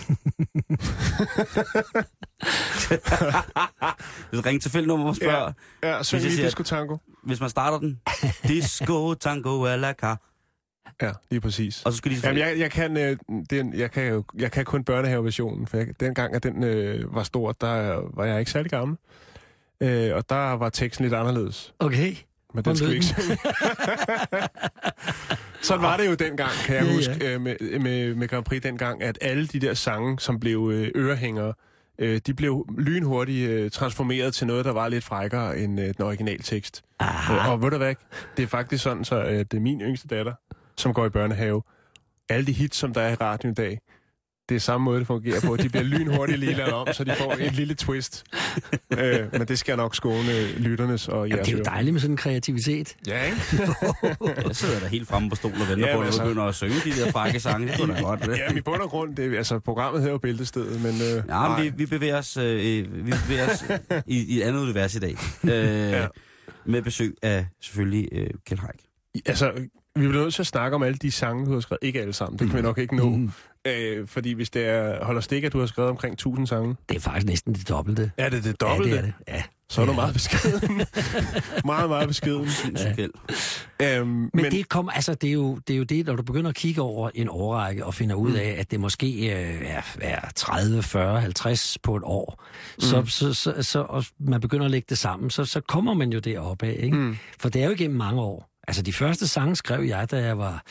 Ring tilfældigt nummer og spørg. Ja, syng lige disco tango. Hvis man starter den. Disco tango a la car. Ja, lige præcis. Og så skal de... Jamen, jeg kan kun børnehaveversionen, for dengang, at den var stor, der var jeg ikke særlig gammel. Og der var teksten lidt anderledes. Okay. Men den skulle ikke synge. Sådan var det jo dengang, kan jeg huske, med Grand Prix dengang, at alle de der sange, som blev ørehængere, de blev lynhurtigt transformeret til noget, der var lidt frækkere end den originale tekst. Og ved du hvad, det er faktisk sådan, så det er min yngste datter, som går i børnehave. Alle de hits, som der er i radioen i dag, det er samme måde, det fungerer på. De bliver lynhurtigt lige lavet om, så de får et lille twist. Men det skal nok skåne lytternes og jeres. Det er jo dejligt med sådan en kreativitet. Ja, ikke? Jeg sidder der helt fremme på stolen og venter på, at du begynder at synge de der frække sange. Det kunne da godt. Ja, i bund og grund, programmet hedder jo Bæltestedet, men... vi bevæger os, i et andet univers i dag. Med besøg af selvfølgelig Kjeld Haik. Altså, vi bliver nødt til at snakke om alle de sange, du har skrevet. Ikke alle sammen, det kan vi nok ikke nå. Fordi hvis det holder stik, at du har skrevet omkring 1000 sange... Det er faktisk næsten det dobbelte. Er det det dobbelte? Ja, det er det. Ja. Så er du meget beskeden. meget, meget beskeden. Men det kommer, altså det er jo det, når du begynder at kigge over en årrække og finder ud af, at det måske er 30, 40, 50 på et år, så og man begynder at lægge det sammen, så kommer man jo deroppe af, ikke? For det er jo igennem mange år. Altså de første sange skrev jeg, da jeg var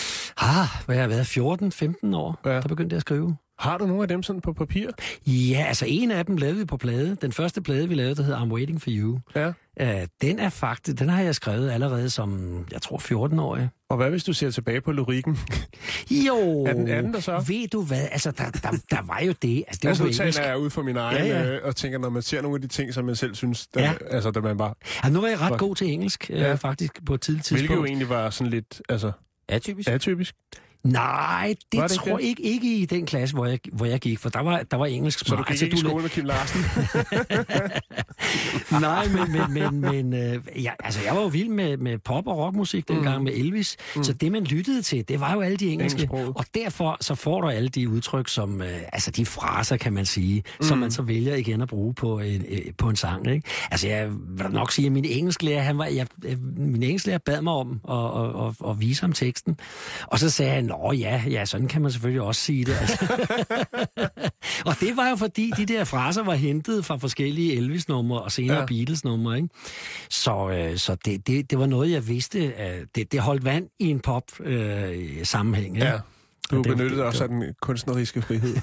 14-15 år, der begyndte jeg at skrive. Har du nogle af dem sådan på papir? Ja, altså en af dem lavede vi på plade. Den første plade, vi lavede, der hedder I'm Waiting for You. Ja. Den har jeg skrevet allerede som, jeg tror, 14-årig. Og hvad hvis du ser tilbage på lyrikken? Jo, er den der så? Ved du hvad, altså der var jo det. Altså, det var nu taler jeg ud for min egen, og tænker, når man ser nogle af de ting, som man selv synes, da man bare... Ja, nu var jeg ret god til engelsk, faktisk, på et tidligt tidspunkt. Hvilket jo egentlig var sådan lidt, altså... Atypisk? Nej, det tror jeg ikke i den klasse, hvor jeg gik, for der var engelsk. Så du gik ikke i skole med Kim Larsen? Nej, men jeg var jo vild med pop- og rockmusik dengang med Elvis, så det man lyttede til, det var jo alle de engelske. Og derfor så får du alle de udtryk, som, de fraser, kan man sige, som man så vælger igen at bruge på en sang, ikke? Altså jeg vil nok sige, at min engelsklærer bad mig om at vise ham teksten, og så sagde han, ja, sådan kan man selvfølgelig også sige det. Altså. Og det var jo fordi, de der fraser var hentet fra forskellige Elvis-numre og senere Beatles-numre, ikke? Så det var noget, jeg vidste, det holdt vand i en pop-sammenhæng. Ja, du benyttede også af den kunstneriske frihed.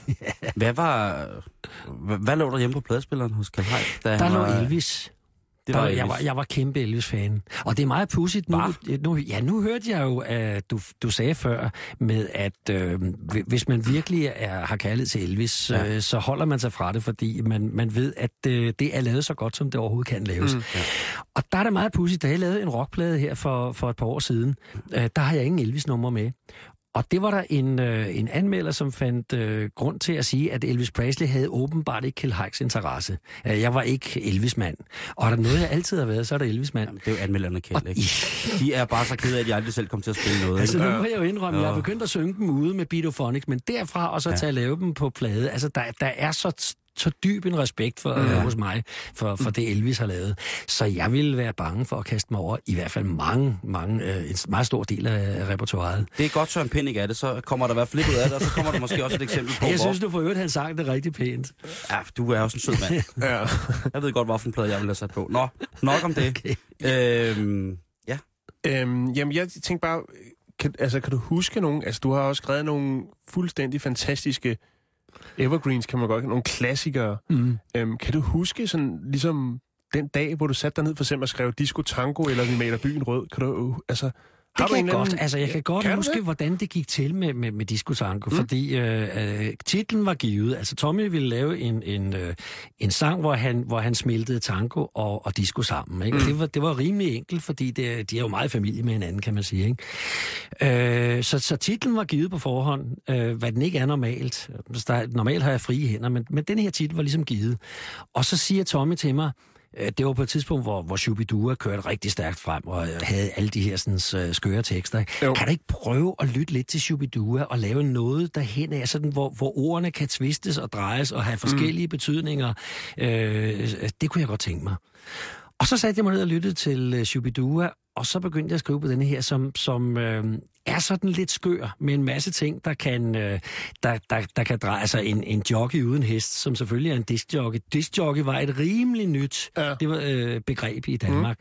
Hvad lå der hjemme på pladespilleren hos Kjeld Haik? Der lå Elvis. Jeg var kæmpe Elvis-fan. Og det er meget pudsigt. Nu hørte jeg jo, at du sagde før, med at hvis man virkelig har kærlighed til Elvis, så holder man sig fra det, fordi man ved, at det er lavet så godt, som det overhovedet kan laves. Og der er det meget pudsigt. Da jeg lavede en rockplade her for et par år siden, der har jeg ingen Elvis-nummer med. Og det var der en anmelder, som fandt grund til at sige, at Elvis Presley havde åbenbart ikke Kjeld Haiks interesse. Jeg var ikke Elvis-mand. Og er der noget, jeg altid har været, så er der Elvis-mand. Jamen, det er jo anmelderne Kjeld, ikke? De er bare så kede af, at de aldrig selv kom til at spille noget. Altså, nu må jeg jo indrømme, at jeg er begyndt at synge dem ude med Beatophonics, men derfra og så til at lave dem på plade. Altså, der er så dyb en respekt hos mig for det Elvis har lavet. Så jeg ville være bange for at kaste mig over i hvert fald en meget stor del af repertoiret. Det er godt, Søren Pind ikke er det, så kommer der i hvert fald lidt ud af det, og så kommer der måske også et eksempel på. Jeg synes, du for øvrigt, han sang det rigtig pænt. Ja, du er også en sød mand. Ja. Jeg ved godt, hvilken plade jeg vil have sat på. Nå, nok om det. Okay. Jamen, jeg tænkte bare, Kan du huske nogle... Altså, du har også skrevet nogle fuldstændig fantastiske evergreens, kan man godt... Nogle klassikere. Kan du huske sådan ligesom den dag, hvor du satte dig ned for eksempel og skrev Disco Tango, eller Vi maler byen rød? Kan du... Altså... Det kan jeg godt. Altså, jeg kan godt huske, hvordan det gik til med Disco Tango, fordi titlen var givet. Altså, Tommy ville lave en sang, hvor han smeltede tango og disco sammen. Ikke? Det var rimelig enkelt, fordi de er jo meget familie med hinanden, kan man sige. Ikke? Så titlen var givet på forhånd, hvad den ikke er normalt. Normalt har jeg frie hænder, men den her titel var ligesom givet. Og så siger Tommy til mig, det var på et tidspunkt, hvor Shubidua kørte rigtig stærkt frem og havde alle de her sådan, skøre tekster. Kan du ikke prøve at lytte lidt til Shubidua og lave noget derhen af, sådan, hvor ordene kan tvistes og drejes og have forskellige betydninger? Det kunne jeg godt tænke mig. Og så satte jeg mig ned og lyttede til Shubidua, og så begyndte jeg at skrive på denne her, som er sådan lidt skør, med en masse ting, der kan dreje sig. En jockey uden hest, som selvfølgelig er en diskjockey. Diskjockey var et rimelig nyt begreb i Danmark.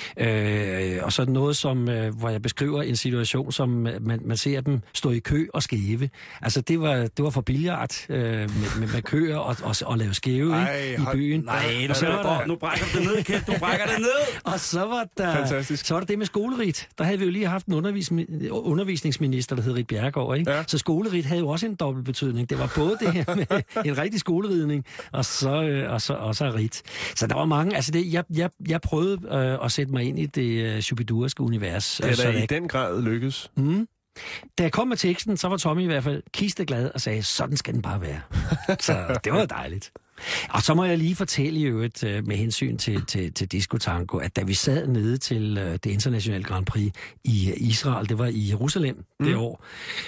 Og så noget, hvor jeg beskriver en situation, som man ser dem stå i kø og skæve. Altså, det var for billard med køer og lave skæve i byen. Nej, nu brækker du det ned, Kjeld. Du brækker det ned! Og så var der det med skolerit. Der havde vi jo lige haft en undervisningsminister, der hed Rit Bjerregaard, ikke? Ja. Så skolerit havde jo også en dobbelt betydning. Det var både det her med en rigtig skoleridning, og så rit. Så der var mange... Altså, jeg prøvede at sætte mig ind i det shubiduaske univers. Det er da i den grad lykkes. Da jeg kom med teksten, så var Tommy i hvert fald kisteglad og sagde, sådan skal den bare være. Så det var dejligt. Og så må jeg lige fortælle i øvrigt med hensyn til Disco Tango, at da vi sad nede til det internationale Grand Prix i Israel, det var i Jerusalem det år,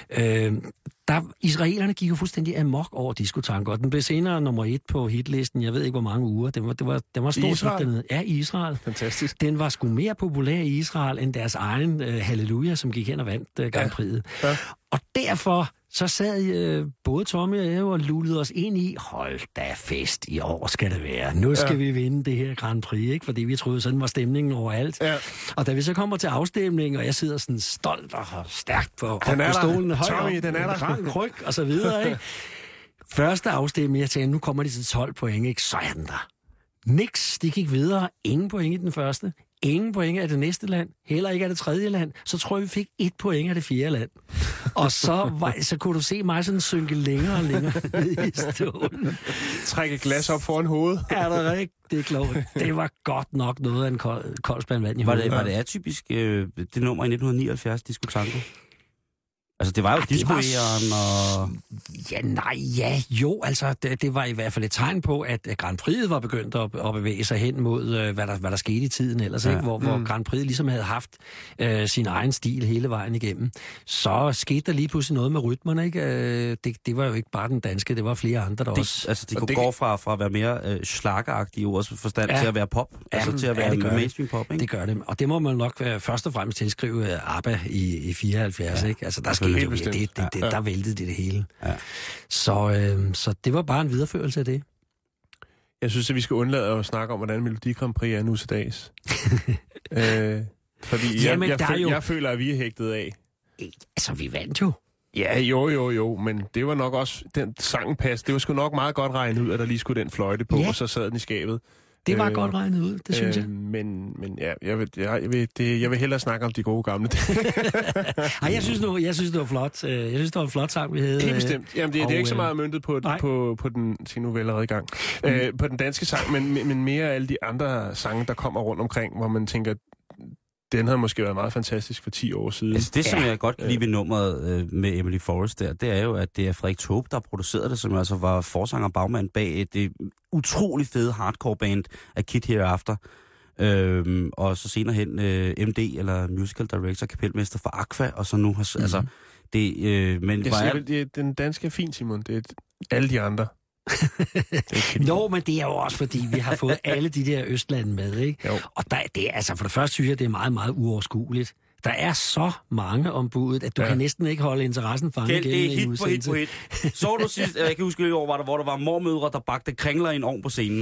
israelerne gik jo fuldstændig amok over Disco Tango, og den blev senere nummer 1 på hitlisten, jeg ved ikke hvor mange uger. Den var stort set dernede. Ja, i Israel. Fantastisk. Den var sgu mere populær i Israel end deres egen Halleluja, som gik hen og vandt Grand Prix'et. Ja. Og derfor så sad både Tommy og jeg og lullede os ind i, hold da fest, i år skal det være. Nu skal vi vinde det her Grand Prix, ikke? Fordi vi troede, sådan var stemningen overalt. Ja. Og da vi så kommer til afstemningen, og jeg sidder sådan stolt og stærkt på stolen, Tommy, den er der. Ryg og så videre, ikke? Første afstemning, jeg tænkte, nu kommer de til 12 point, ikke? Så er den der. Niks, de gik videre. Ingen point i den første. Ingen point af det næste land. Heller ikke af det tredje land. Så tror jeg, vi fik 1 point af det fjerde land. Og så kunne du se mig sådan synke længere og længere ned i stolen. Trække glas op foran hovedet. Er det rigtig klogt? Det var godt nok noget af en kold spand vand i hovedet. Var det atypisk det nummer i 1979, Disco Tango? Altså, det var jo discoæren og... Altså, det var i hvert fald et tegn på, at Grand Prix'et var begyndt at bevæge sig hen mod, hvad der skete i tiden ellers, ikke? Hvor Grand Prix'et ligesom havde haft sin egen stil hele vejen igennem. Så skete der lige pludselig noget med rytmerne, ikke? Det var jo ikke bare den danske, det var flere andre, der også... Altså, de kunne gå fra at være mere schlageragtige i ordets forstand til at være pop, altså til at være mainstream pop, ikke? Det gør det, og det må man nok først og fremmest tilskrive ABBA i 74, ikke? Altså, der skete der væltede det hele. Ja. Så det var bare en videreførelse af det. Jeg synes, at vi skal undlade at snakke om, hvordan Melodi Grand Prix er nu til dags. Fordi jeg føler, at vi er hægtet af. Altså, vi vandt jo. Ja, jo, men det var nok også den sangpas. Det var sgu nok meget godt regnet ud, at der lige skulle den fløjte på, og så sad den i skabet. Det var godt regnet ud, det synes jeg. Men ja, jeg vil hellere snakke om de gode gamle. Ej, jeg synes, det var flot. Jeg synes, det var en flot sang, vi havde. Helt bestemt. Jamen, det er ikke så meget møntet på den... Se, nu er vi allerede i gang. På den danske sang, men mere alle de andre sange, der kommer rundt omkring, hvor man tænker... Den havde måske været meget fantastisk for 10 år siden. Altså det, som jeg godt kan lide ved nummeret med Emily Forrest der, det er jo, at det er Frederik Taube, der producerede det, som altså var forsanger og bagmand bag et utrolig fede hardcore band af Kid Hereafter. Og så senere hen MD, eller musical director, kapelmester for Aqua, og så nu har... Altså, den danske er fin, Simon. Det er alle de andre. Nå, men det er jo også, fordi vi har fået alle de der Østlande med, ikke? Jo. Og altså for det første synes jeg, det er meget, meget uoverskueligt. Der er så mange om budet, at du kan næsten ikke holde interessen fanget gennem en udsendelse. Hit. Så du sidst, jeg kan huske i år, hvor der var mormødre, der bagte kringler i en ovn på scenen.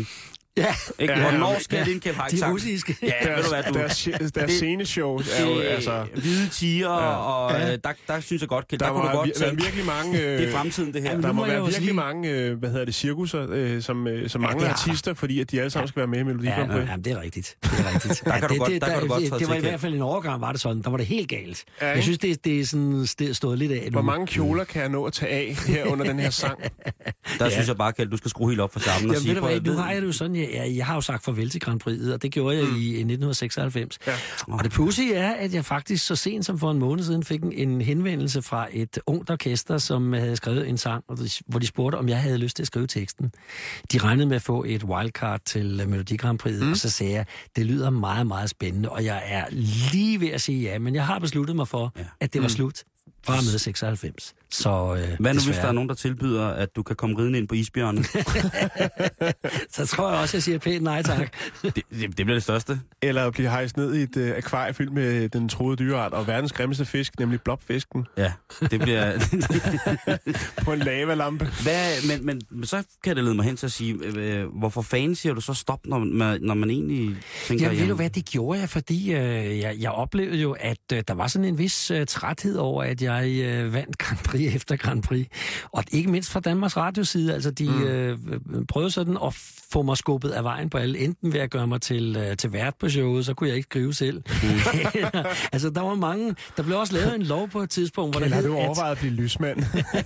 Ja. Ikke? Ja, Hvornår skal din Kjeld Haik De sang? russiske. Ja, ved du hvad, Deres sceneshows er jo, altså... Hvide tiger, og der synes jeg godt, Kjeld, der kunne du godt være virkelig mange... det er fremtiden, det her. Der må være virkelig mange, cirkusser, som mangler artister, fordi at de alle sammen skal være med i Melodi Grand Prix. Ja, det er rigtigt. Det er rigtigt. Der kan du godt det var i hvert fald en overgang, var det sådan. Der var det helt galt. Jeg synes, det er sådan stået lidt af. Hvor mange kjoler kan jeg nå at tage af her under den her sang? Der synes jeg bare, Kjeld, du skal skrue helt op for sammen og sige... Nu har jeg det jo sådan, jeg har jo sagt farvel til Grand Prix'et, og det gjorde jeg i 1996. Ja. Og det pudsige er, at jeg faktisk så sent som for en måned siden fik en henvendelse fra et ungt orkester, som havde skrevet en sang, hvor de spurgte, om jeg havde lyst til at skrive teksten. De regnede med at få et wildcard til Melodi Grand Prix'et, og så sagde jeg, det lyder meget, meget spændende, og jeg er lige ved at sige ja, men jeg har besluttet mig for, at det var slut fra med 96. Så, hvad nu, hvis der er nogen, der tilbyder, at du kan komme ridende ind på isbjørnen? Så tror jeg også, jeg siger pænt nej tak. det bliver det største. Eller blive hejst ned i et akvarie fyldt med den troede dyreart og verdens grimmeste fisk, nemlig blobfisken. Ja, det bliver... på en lavalampe. Men så kan det lede mig hen til at sige, hvorfor fanden siger du så stop, når man egentlig tænker... Ja, ved du hvad, det gjorde jeg, fordi jeg oplevede jo, at der var sådan en vis træthed over, at jeg vandt Grand Prix efter Grand Prix. Og ikke mindst fra Danmarks Radios side, altså de prøvede sådan at få mig skubbet af vejen på alle. Enten ved at gøre mig til vært på showet, så kunne jeg ikke skrive selv. Altså der var mange, der blev også lavet en lov på et tidspunkt, hvor har du overvejet at blive lysmand?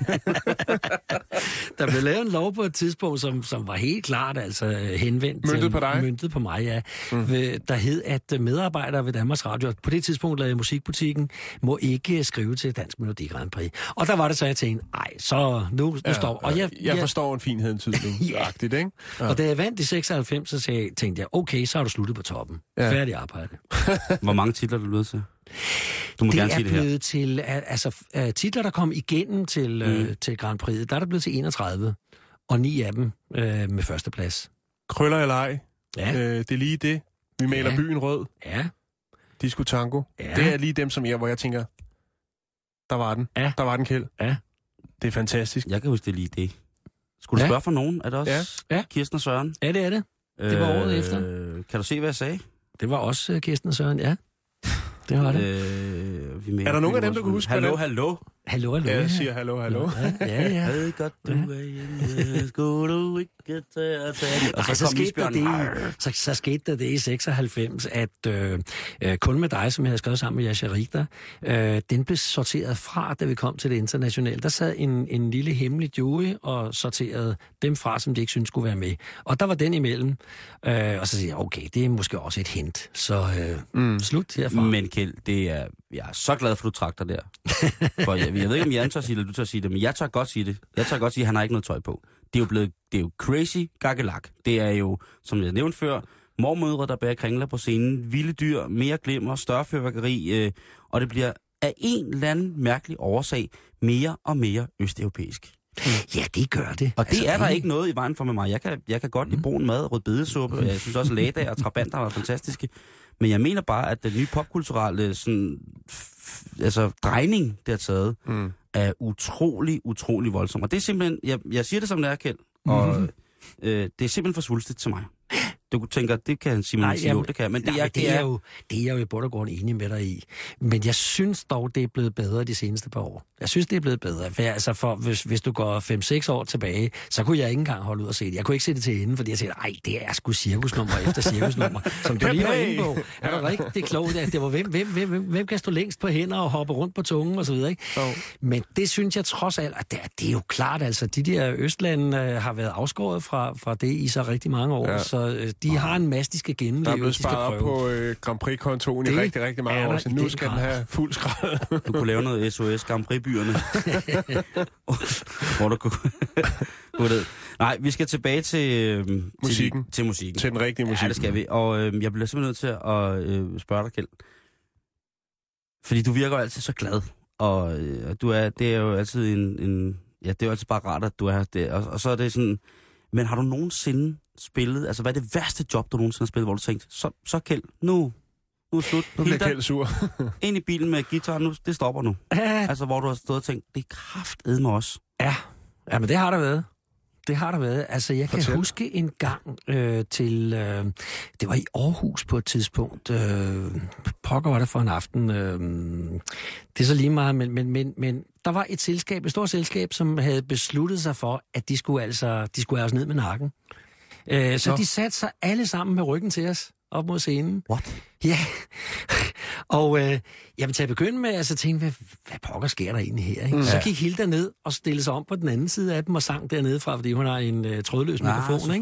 Der blev lavet en lov på et tidspunkt, som var helt klart altså henvendt møntet på dig? Møntet på mig, ja. Der hed, at medarbejdere ved Danmarks Radio, på det tidspunkt lavede Musikbutikken, må ikke skrive til Dansk Melodi Grand Prix. Og der var det så, jeg tænkte, så nu står... Og jeg forstår en finhedentydning. Agtigt, ikke? Ja. Og da jeg vandt i 96, så tænkte jeg, okay, så har du sluttet på toppen. Færdig arbejde. Hvor mange titler er du blevet til? Du må gerne sige det her. Det er blevet til... Altså, titler, der kom igennem til Grand Prix, der er der blevet til 31. Og 9 af dem med førsteplads. Krøller eller ej? Ja. Det er lige det. Vi maler byen rød. Ja. Disco Tango. Ja. Det er lige dem, hvor jeg tænker, der var den. Ja. Der var den, Kjeld. Ja. Det er fantastisk. Jeg kan huske det lige det. Skulle du spørge for nogen? Er det også Kirsten og Søren? Ja, det er det. Det var året efter. Kan du se, hvad jeg sagde? Det var også Kirsten og Søren, ja. Det var det. Er der nogen af dem, du kan huske? Hallo. Hallo. Ja, jeg siger hallo. Ja. Jeg ved godt, du er hjemme. Skulle du ikke tage og tage det? Og så skete der det i 96, at Kun med dig, som jeg havde skrevet sammen med Jascha Richter, den blev sorteret fra, da vi kom til det internationale. Der sad en lille hemmelig jury og sorterede dem fra, som de ikke syntes skulle være med. Og der var den imellem. Og så siger jeg, okay, det er måske også et hint. Så slut herfra. Men Kjeld, jeg er så glad for, at du trak dig der. For jeg ved ikke, om Jan tør sige det, eller du tør sige det, men jeg tør godt sige det. Jeg tør godt sige, at han har ikke noget tøj på. Det er jo crazy gakkelak. Det er jo, som jeg nævnte før, mormødre, der bærer kringler på scenen, vilde dyr, mere glimmer, større fyrværkeri, og det bliver af en eller anden mærkelig årsag mere og mere østeuropæisk. Ja, det gør det. Og det er der ikke noget i vejen for med mig. Jeg kan godt lide brun mad, rødbedesuppe, jeg synes også, at lagdag og trabanter er fantastiske. Men jeg mener bare, at den nye popkulturelle drejning, der er taget, er utrolig voldsom. Og det er simpelthen, jeg siger det som det er, Kjeld, og det er simpelthen for svulstigt til mig. Du tænker, det kan Simon sige, det kan. Men det er jo i bund og grund enig med dig i. Men jeg synes dog, det er blevet bedre de seneste par år. Jeg synes, det er blevet bedre. Hvis du går 5-6 år tilbage, så kunne jeg ikke engang holde ud og se det. Jeg kunne ikke se det til ende, fordi jeg tænkte, det er sgu cirkusnummer efter cirkusnummer, som du lige var inde på. Er det rigtig klogt, at det var, hvem kan stå længst på hænder og hoppe rundt på tungen og så videre, ikke? Men det synes jeg trods alt, at det er jo klart, altså, de der Østlande har været afskåret fra det i så rigtig mange år, så de har en masse, de skal gennemleve. Der er blevet sparet på Grand Prix-kontoen i rigtig mange år, så nu skal den have fuld skrald. Du kunne lave noget SOS Grand Prix-byerne. Hvor du kunne... Nej, vi skal tilbage til musikken. Til musikken. Til den rigtige musik. Ja, det skal vi. Og jeg bliver simpelthen nødt til at spørge dig, Kjeld. Fordi du virker jo altid så glad. Og det er jo altid det er jo altid bare rart, at du er der. Og så er det sådan... Men har du nogensinde spillet... Altså, hvad er det værste job, du nogensinde har spillet, hvor du tænkte, så Kjeld, nu er det slut. Nu bliver Kjeld sur. Ind i bilen med guitar, nu, det stopper nu. Altså, hvor du har stået og tænkt, det er kraftedme også. Ja, men det har der været. Det har der været. Altså, jeg kan huske en gang til... det var i Aarhus på et tidspunkt. Pokker var det for en aften. Det er så lige meget, men der var et stort selskab, som havde besluttet sig for, at de skulle altså ned med nakken. Så de satte sig alle sammen med ryggen til os op mod scenen. What? Ja, og jeg vil til at begynde med at tænke, hvad pokker sker der egentlig her? Ikke? Så gik Hilda ned og stillede sig om på den anden side af dem og sang dernede fra, fordi hun har en trådløs mikrofon.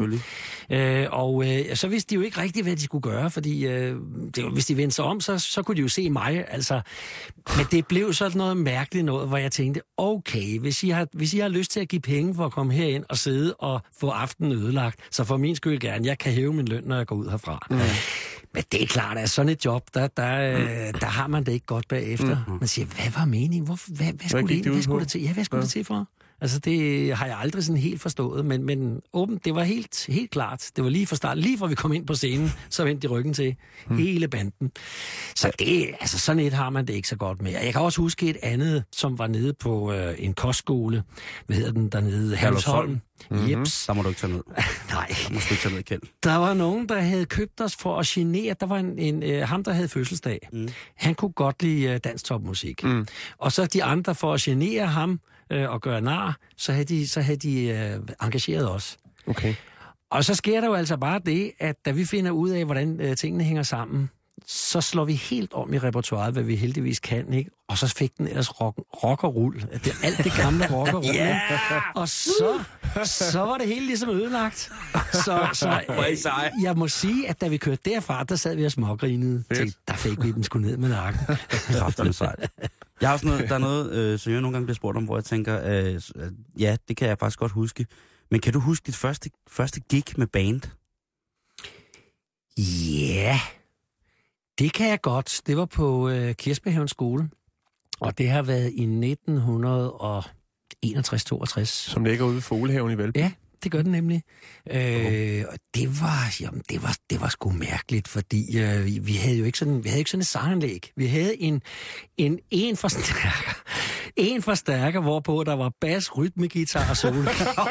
Ikke? Så vidste de jo ikke rigtigt, hvad de skulle gøre, fordi hvis de vendte sig om, så kunne de jo se mig. Altså. Men det blev sådan noget mærkeligt noget, hvor jeg tænkte, okay, hvis I har lyst til at give penge for at komme herind og sidde og få aftenen ødelagt, så for min skyld gerne, jeg kan hæve min løn, når jeg går ud herfra. Men det er klart, at sådan et job, der har man det ikke godt bagefter. Man siger, hvad var meningen? Hvad skulle det til? Ja, hvad skulle det til for? Altså, det har jeg aldrig sådan helt forstået, men åbent, det var helt klart. Det var lige fra start, lige fra vi kom ind på scenen, så vendte de ryggen til hele banden. Så sådan et har man det ikke så godt med. Jeg kan også huske et andet, som var nede på en kostskole. Hvad hedder den dernede? Herlufsholm. Jeps. Der må du ikke tage ned. Nej. Der må du ikke tage ned, Kjeld. Der var nogen, der havde købt os for at genere. Der var ham, der havde fødselsdag. Han kunne godt lide dansktopmusik. Og så de andre, for at genere ham og gøre nar, så havde de engageret os. Okay. Og så sker der jo altså bare det, at da vi finder ud af, hvordan tingene hænger sammen, så slår vi helt om i repertoiret, hvad vi heldigvis kan, ikke? Og så fik den ellers rock og rull. Alt det gamle rock og rull. Yeah! Og så var det hele ligesom ødelagt. Så jeg må sige, at da vi kørte derfra, der sad vi og smågrinede. Der fik vi den sgu ned med nakken. Krafterne sejt. Jeg har også noget, der er noget, som jeg nogle gange bliver spurgt om, hvor jeg tænker, ja, det kan jeg faktisk godt huske. Men kan du huske dit første gig med band? Ja, det kan jeg godt. Det var på Kirsberghavns skole, og det har været i 1961-62. Som ligger ude ved Foglehaven i Valby? Ja, det gør det nemlig. Og det var sgu mærkeligt, fordi vi havde jo ikke sådan et sanganlæg. Vi havde en forstærker, hvorpå der var bas, rytmegitar og solo.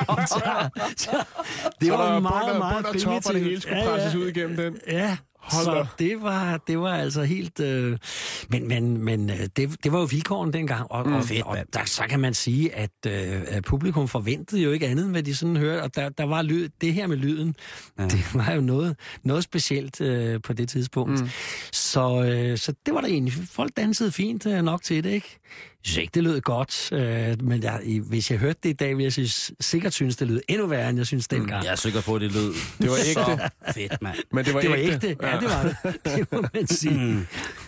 Det var meget primitivt. Top, og det hele skulle presses ud igennem den. Ja. Så det var altså helt... Men det var jo vilkåren dengang, og så kan man sige, at publikum forventede jo ikke andet, end hvad de sådan hørte, og der var lyd, det her med lyden, det var jo noget specielt på det tidspunkt. Så det var der egentlig. Folk dansede fint nok til det, ikke? Jeg synes ikke, det lød godt, men hvis jeg hørte det i dag, ville jeg sikkert synes, det lød endnu værre, end jeg synes dengang. Jeg er sikker på, at det lød. Det var ægte. Så fedt, mand. Men det var ægte. Ja, det var det. Det må man sige.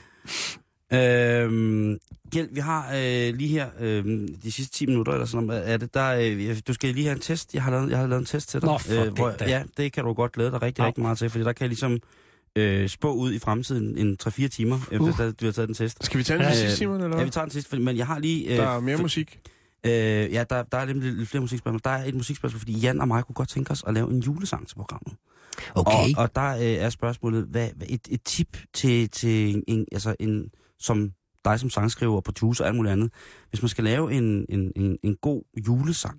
Kjeld, vi har lige her de sidste 10 minutter, eller sådan noget, er det, du skal lige have en test. Jeg har lavet en test til dig. Ja, det kan du godt glæde dig rigtig meget til, fordi der kan jeg ligesom spå ud i fremtiden en 3-4 timer, efter du har taget den test. Skal vi tage den sidste timer, eller hvad? Ja, vi tager den sidste, men jeg har lige... der er mere musik. Ja, der er lidt flere musikspørgsmål. Der er et musikspørgsmål, fordi Jan og mig kunne godt tænke os at lave en julesang til programmet. Okay. Og der er spørgsmålet, et tip til en som dig som sangskriver og producer og alt muligt andet. Hvis man skal lave en god julesang,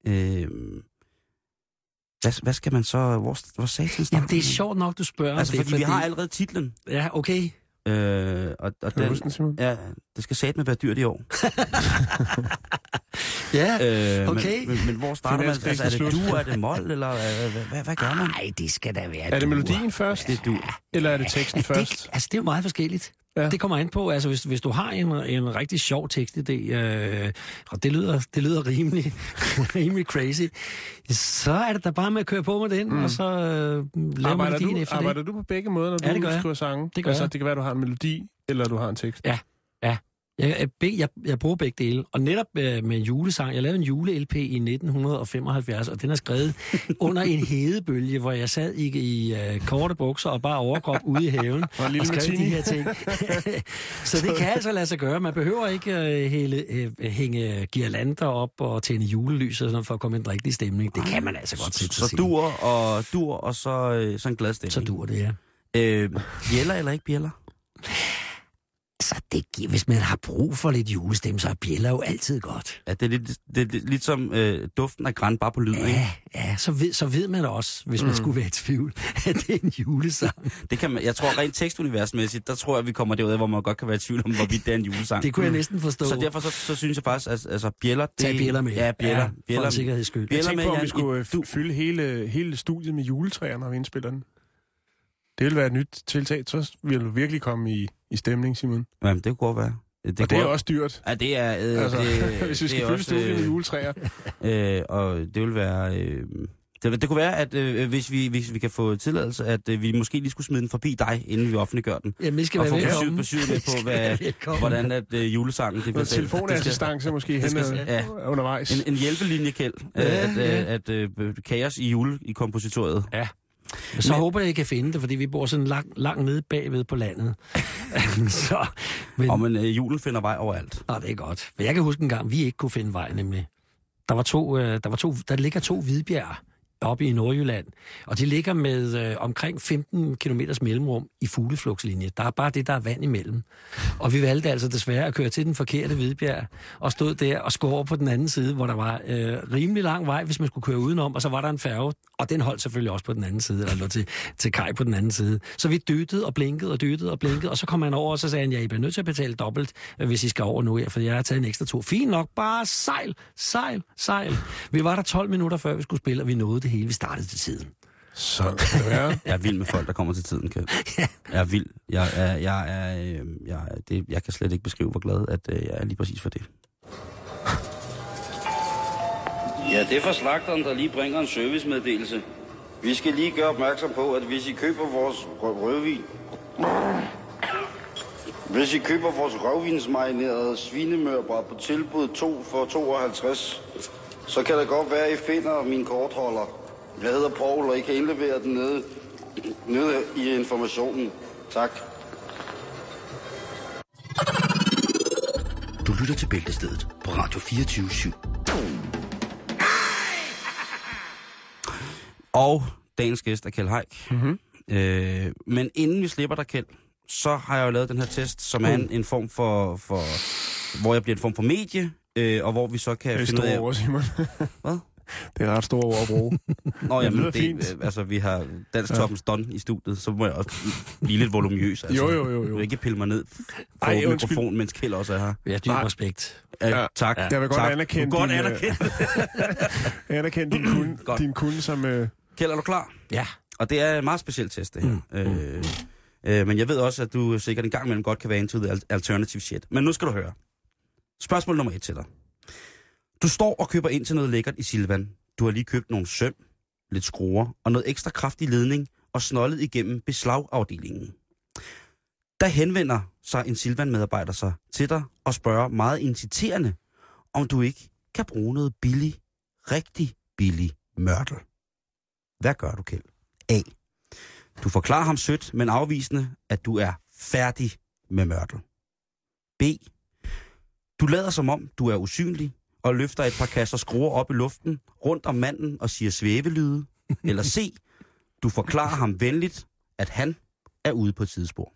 hvad skal man så... Hvor satans? Jamen, det er sjovt nok, du spørger. Altså, fordi vi har allerede titlen. Ja, okay. Og det skal satme være dyrt i år. Ja, okay. Men hvor starter man? Altså, er det dur, er det mol, eller hvad gør man? Nej, det skal da være Er det melodien først? Det er dur. Eller er det teksten først? Det er jo meget forskelligt. Ja. Det kommer an på, altså hvis du har en rigtig sjov tekstidé, og det lyder rimelig crazy, så er det da bare med at køre på med den, og så lave melodien efter det. Arbejder du på begge måder, når du skriver sange? Det gør jeg. Det kan være, at du har en melodi, eller du har en tekst? Ja. Jeg bruger begge dele, og netop med en julesang. Jeg lavede en jule-LP i 1975, og den er skrevet under en hedebølge, hvor jeg sad i korte bukser og bare overkrop ude i haven og skrev de her ting. Så det kan altså lade sig gøre. Man behøver ikke hænge girlander op og tænde julelys og sådan noget, for at komme i en rigtig stemning. Det kan man altså godt sætte sig. Så dur og så en glad stemning. Så dur det, ja. Bjæller eller ikke bjæller? Så hvis man har brug for lidt julestemme, så er bjæller jo altid godt. Ja, det er lidt som duften af græn bare på lyden, ikke? Ja, så ved man også, hvis man skulle være i tvivl, at det er en julesang. Det kan man, jeg tror rent tekstuniversmæssigt, der tror jeg, vi kommer derud, hvor man godt kan være i tvivl om, hvorvidt det er en julesang. Det kunne jeg næsten forstå. Så derfor så synes jeg faktisk, at altså, bjæller... Tag bjæller med. Ja, bjæller. For en sikkerheds skyld. Jeg tænkte på, om vi skulle fylde hele studiet med juletræer, når vi indspiller den. Det ville være et nyt tiltag, så vil du virkelig komme i stemning, Simon. Jamen, det kunne godt være. Det er også dyrt. Ja, det er... hvis vi skal fylde studiet med juletræer. Og det vil være... Det kunne være, at hvis vi kan få tilladelse, at vi måske lige skulle smide den forbi dig, inden vi offentliggør den. Jamen, det skal være velkommen. Og få besøg med på, hvordan at julesangen... Det bliver telefonassistance måske undervejs. En hjælpelinje, Kjeld. At kaos i kompositoriet. Ja. Så håber jeg, I kan finde det, fordi vi bor sådan langt nede bagved på landet. Men julen finder vej overalt. Nå, det er godt. For jeg kan huske en gang, vi ikke kunne finde vej, nemlig. Der ligger 2 hvidbjerg oppe i Nordjylland, og de ligger med omkring 15 kilometers mellemrum i fugleflugtslinje. Der er bare det, der er vand imellem. Og vi valgte altså desværre at køre til den forkerte hvidbjerg, og stod der og skår på den anden side, hvor der var rimelig lang vej, hvis man skulle køre udenom, og så var der en færge, og den holdt selvfølgelig også på den anden side, eller lå til kaj på den anden side. Så vi dyttede og blinkede, og så kom han over, og så sagde han, ja, I bliver nødt til at betale dobbelt, hvis I skal over nu her, for jeg har taget en ekstra tur. Fint nok, bare sejl. Vi var der 12 minutter før vi skulle spille, og vi nåede det hele. Vi startede til tiden. Sådan kan det være. Jeg er vild med folk, der kommer til tiden, Kjeld. Jeg er vild. Jeg kan slet ikke beskrive, hvor glad, at jeg er lige præcis for det. Ja, det er for slagteren, der lige bringer en servicemeddelelse. Vi skal lige gøre opmærksom på, at hvis I køber vores rødvin... Hvis I køber vores rødvinsmarinerede svinemørbrad på tilbud 2 for 52, så kan det godt være, at I finder min kortholder. Jeg hedder Paul, og I kan indlevere den nede i informationen. Tak. Du lytter til Bæltestedet på Radio 24/7. Og dagens gæst er Kjeld Haik. Mm-hmm. Men inden vi slipper dig, Kjeld, så har jeg jo lavet den her test, som er en form for hvor jeg bliver en form for medie, og hvor vi så kan finde ud af... Det er store ord, Simon. Hvad? Det er ret store ord at bruge. Nå, jamen, altså, vi har dansk toppens don i studiet, så må jeg også blive lidt voluminøs. Altså. Jo. Du vil ikke pille mig ned for mikrofonen, mens Kjeld også er her. Vi har dyb respekt. Tak. Jeg vil godt anerkende din kunde som... Kjeld, er du klar? Ja. Og det er en meget speciel test, det her. Men jeg ved også, at du sikkert en gang imellem godt kan være into the alternative shit. Men nu skal du høre. Spørgsmål nummer 1 til dig. Du står og køber ind til noget lækkert i Silvan. Du har lige købt nogle søm, lidt skruer og noget ekstra kraftig ledning og snollet igennem beslagafdelingen. Der henvender sig en Silvan-medarbejder sig til dig og spørger meget inciterende, om du ikke kan bruge noget rigtig billig mørtel. Hvad gør du, Kjeld? A. Du forklarer ham sødt, men afvisende, at du er færdig med mørtel. B. Du lader som om, du er usynlig, og løfter et par kasser skruer op i luften, rundt om manden og siger svævelyde. Eller C. Du forklarer ham venligt, at han er ude på et sidespor.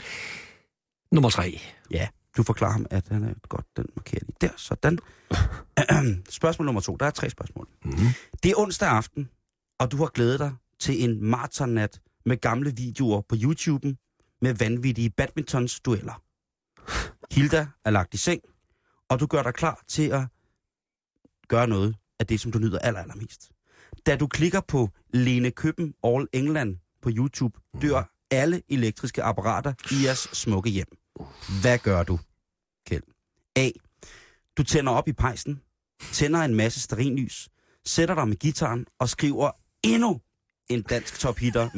Nummer 3. Ja, du forklarer ham, at han er godt, den markerer lige der, sådan. Spørgsmål nummer 2. Der er 3 spørgsmål. Mm-hmm. Det er onsdag aften, og du har glædet dig til en maratonnat med gamle videoer på YouTube'en med vanvittige badmintonsdueller. Hilda er lagt i seng, og du gør dig klar til at gøre noget af det, som du nyder allermest. Da du klikker på Lene Køben All England på YouTube, dør alle elektriske apparater i jeres smukke hjem. Hvad gør du, Kjeld? A. Du tænder op i pejsen, tænder en masse stearinlys, sætter dig med gitaren og skriver endnu en dansk tophitter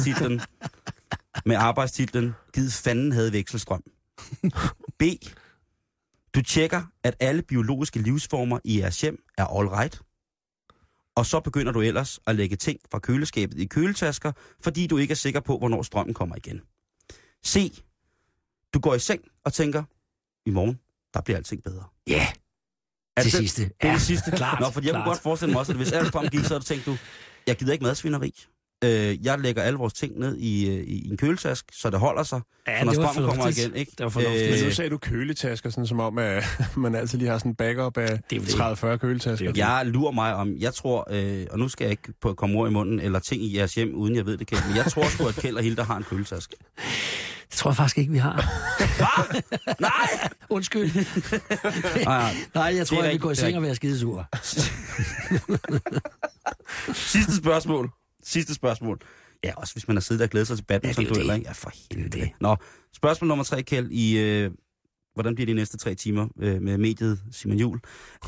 med arbejdstitlen Gid fanden havde vekselstrøm. B. Du tjekker, at alle biologiske livsformer i jeres hjem er all right. Og så begynder du ellers at lægge ting fra køleskabet i køletasker, fordi du ikke er sikker på, hvornår strømmen kommer igen. C. Du går i seng og tænker, i morgen, der bliver alting bedre. Ja, yeah. Det sidste. Det er det sidste. Klart. Nå, for jeg kunne godt forestille mig også, at hvis alt strøm gik, så tænkte du, jeg gider ikke madsvineri. Jeg lægger alle vores ting ned i en køletask, så det holder sig. Ja, så når det var strømmen kommer igen, Det var fornuftigt. Men nu sagde du køletasker, sådan som om, at man altid lige har sådan en backup af 30-40 køletasker. Jeg lurer mig om, jeg tror, og nu skal jeg ikke komme ord i munden eller ting i jeres hjem, uden jeg ved det, Kjeld, men jeg tror sgu, at Kjeld og Hilda har en køletaske. Det tror jeg faktisk ikke, vi har. Nej! Undskyld. Nej, jeg tror, at vi går i seng og være skidesure. Sidste spørgsmål. Ja, også hvis man har siddet og glædet sig til badminton-dueller, ikke? Ja, for helvede. Nå, spørgsmål nummer 3, Kjeld, hvordan bliver de næste 3 timer med mediet Simon Juhl?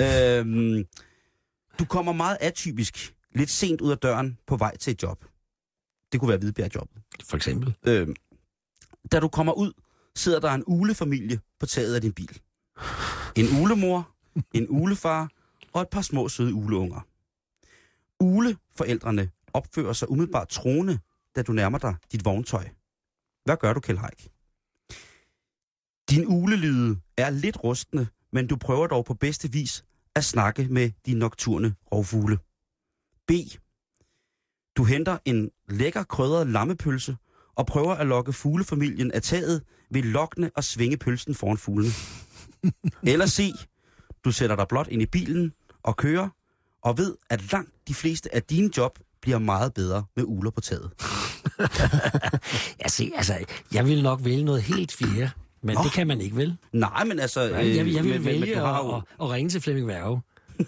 Du kommer meget atypisk, lidt sent ud af døren på vej til et job. Det kunne være Hvidbjerg-jobbet. For eksempel? Da du kommer ud, sidder der en ulefamilie på taget af din bil. En ulemor, en ulefar og et par små søde uleunger. Uleforældrene opfører sig umiddelbart troende, da du nærmer dig dit vogntøj. Hvad gør du, Kjeld Haik? Din ulelyde er lidt rustne, men du prøver dog på bedste vis at snakke med de nokturne rovfugle. B. Du henter en lækker krydret lammepølse og prøver at lokke fuglefamilien af taget ved lokkende og svinge pølsen foran fuglene. Eller C. Du sætter dig blot ind i bilen og kører, og ved, at langt de fleste af dine job bliver meget bedre med uler på taget. Jeg vil nok vælge noget helt fjerde, men det kan man ikke, vel? Nej, men altså... Jeg vil vælge at ringe til Flemming Værge.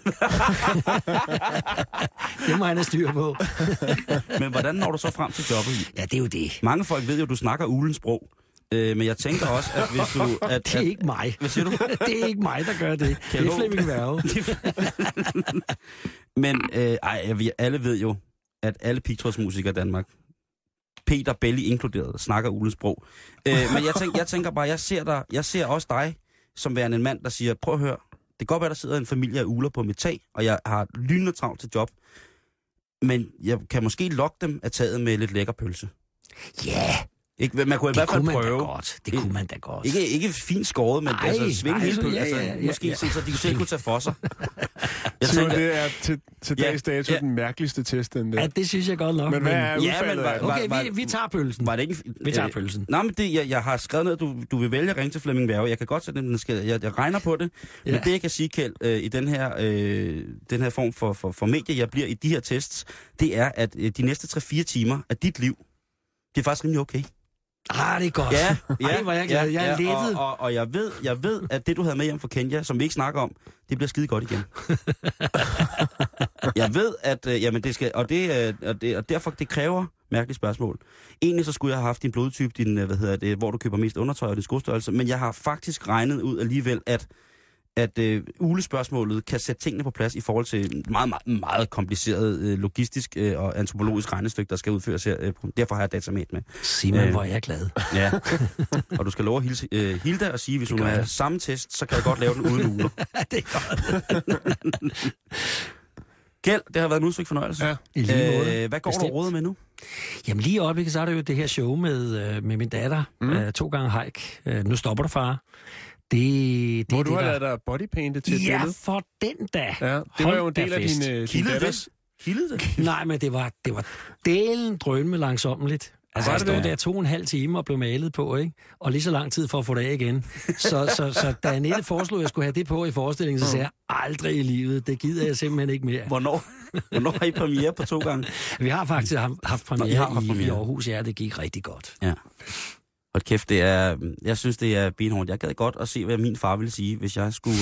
Det må han have styr på. Men hvordan når du så frem til jobbet? Ja, det er jo det. Mange folk ved jo, at du snakker ulens sprog. Men jeg tænker også, at hvis du... Det er ikke mig. Hvad siger du? Det er ikke mig, der gør det. Det er Flemming Værge. Men alle ved jo, at alle pigtrådsmusikere i Danmark, Peter Belli inkluderet, snakker ulens sprog. Men jeg tænker bare, jeg ser også dig som værende en mand, der siger, prøv at høre, det kan godt være, der sidder en familie af uler på mit tag, og jeg har lynende travlt til job, men jeg kan måske lokke dem af taget med lidt lækker pølse. Ja! Ikke, man kunne i hvert fald prøve. Det kunne man da godt. Ikke fint skåret, men svinge hele pølsen. Måske så de selv kunne tage for sig. Det er til dags dato den mærkeligste test, den der. Ja, det synes jeg godt nok. Men hvad er udfaldet af det? Okay, vi tager pølsen. Var det ikke, vi tager pølsen. Nej, men jeg har skrevet ned, du vil vælge at ringe til Flemming Værge. Jeg kan godt sætte den skal. Jeg regner på det. Ja. Men det, jeg kan sige, Kjeld, i den her form for medie, jeg bliver i de her tests, det er, at de næste 3-4 timer af dit liv, det er faktisk rimelig okay. Det er godt. Ja, Ej, hvor jeg glad. Jeg er lettet. Og jeg ved, at det, du havde med hjem fra Kenya, som vi ikke snakker om, det bliver skide godt igen. Jeg ved, at jamen det skal, og derfor det kræver mærkelige spørgsmål. Egentlig så skulle jeg have haft din blodtype, din hvor du køber mest undertøj og din skostørrelse, men jeg har faktisk regnet ud alligevel, at ulespørgsmålet kan sætte tingene på plads i forhold til meget, meget, meget kompliceret logistisk og antropologisk regnestykke, der skal udføres her. Derfor har jeg datamet med. Simon, hvor er jeg glad. Ja, og du skal love at Hilda og sige, hvis hun har samme test, så kan jeg godt lave den uden uler. Det er godt. Kjeld, det har været en udtryk fornøjelse. Ja, i lige måde. Hvad går du råd med nu? Jamen lige op, så er det jo det her show med min datter. 2 gange hike. Nu stopper du, far. Må du have lavet dig bodypaintet til et billede? Ja, for den da. Ja, det var jo en del af din datters. Kildede det? Nej, men det var delen drømme langsommeligt. Altså, jeg stod der 2,5 timer og blev malet på, ikke? Og lige så lang tid for at få det af igen. Så da Annette foreslog, at jeg skulle have det på i forestillingen, så sagde jeg, aldrig i livet, det gider jeg simpelthen ikke mere. Hvornår har I premiere på 2 gange? Vi har faktisk haft premiere i Aarhus, ja, det gik rigtig godt. Ja. Hold kæft, jeg synes, det er benhårdt. Jeg gad godt at se, hvad min far ville sige, hvis jeg skulle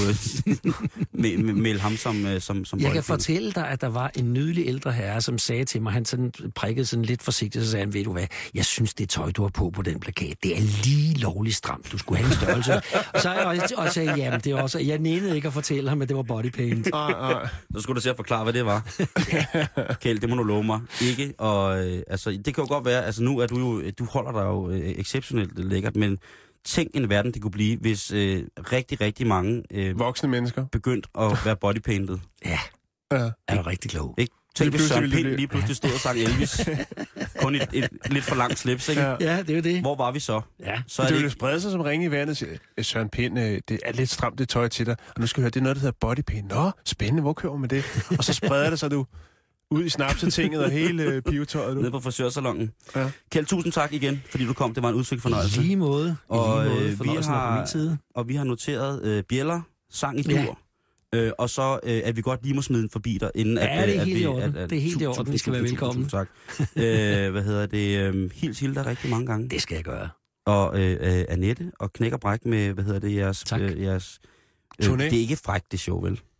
melde ham som Jeg kan fortælle dig, at der var en nydelig ældre herre, som sagde til mig, han sådan prikkede sådan lidt forsigtigt, så sagde han, ved du hvad, jeg synes, det tøj, du har på den plakat, det er lige lovligt stramt. Du skulle have en størrelse. Og så jeg sagde, jamen, det var også, jeg nænede ikke at fortælle ham, at det var bodypaint. Så skulle du se at forklare, hvad det var. Kjeld, det må du love mig. Ikke? Og altså, det kan jo godt være, altså nu er du holder dig jo exceptionelt lækkert, men tænk en verden, det kunne blive, hvis rigtig, rigtig mange voksne mennesker begyndt at være bodypainted. Ja. Er du rigtig klog. Ikke? Tænk, hvis Søren Pind lige pludselig stod og sang Elvis. Kun et lidt for langt slips, ikke? Ja, det er jo det. Hvor var vi så? Ja. Så det ville sprede sig som ringe i vandet og sige, Søren Pind, det er lidt stramt det tøj til dig, og nu skal vi høre, det er noget, der hedder bodypaint. Nå, spændende, hvor kører man det? Og så spreder det sig, du Ud i snapsetinget og hele pivetøjet. Nede på frisørsalongen. Ja. Kjeld, tusind tak igen, fordi du kom. Det var en udsøgt fornøjelse. Lige måde. Og Fornøjelsen er på min side. Og vi har noteret bjæller, sang i dur. Og så at vi godt lige må smide den forbi dig, inden det er helt i orden. Det er helt i orden. Vi skal være velkommen. Tak. Hils Hilda rigtig mange gange. Det skal jeg gøre. Og Annette og Knæk og Bræk med, jeres turné. Det er ikke frækt, det show, vel?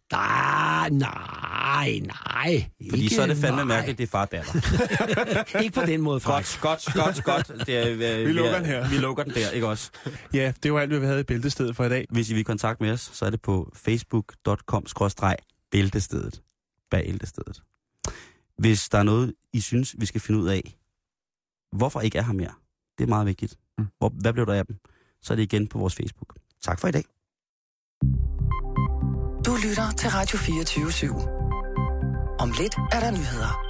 Nej. Fordi ikke, så er det fandme mærkeligt, det er far og datter. Ikke på den måde, frækt. Godt. Vi lukker den her. Vi lukker den der, ikke også? Ja, det var alt, hvad vi havde i Bæltestedet for i dag. Hvis I vil kontakte med os, så er det på facebook.com/bæltestedet. Bæltestedet. Hvis der er noget, I synes, vi skal finde ud af, hvorfor ikke er her mere, det er meget vigtigt. Hvad blev der af dem? Så er det igen på vores Facebook. Tak for i dag. Du lytter til Radio 24/7. Om lidt er der nyheder.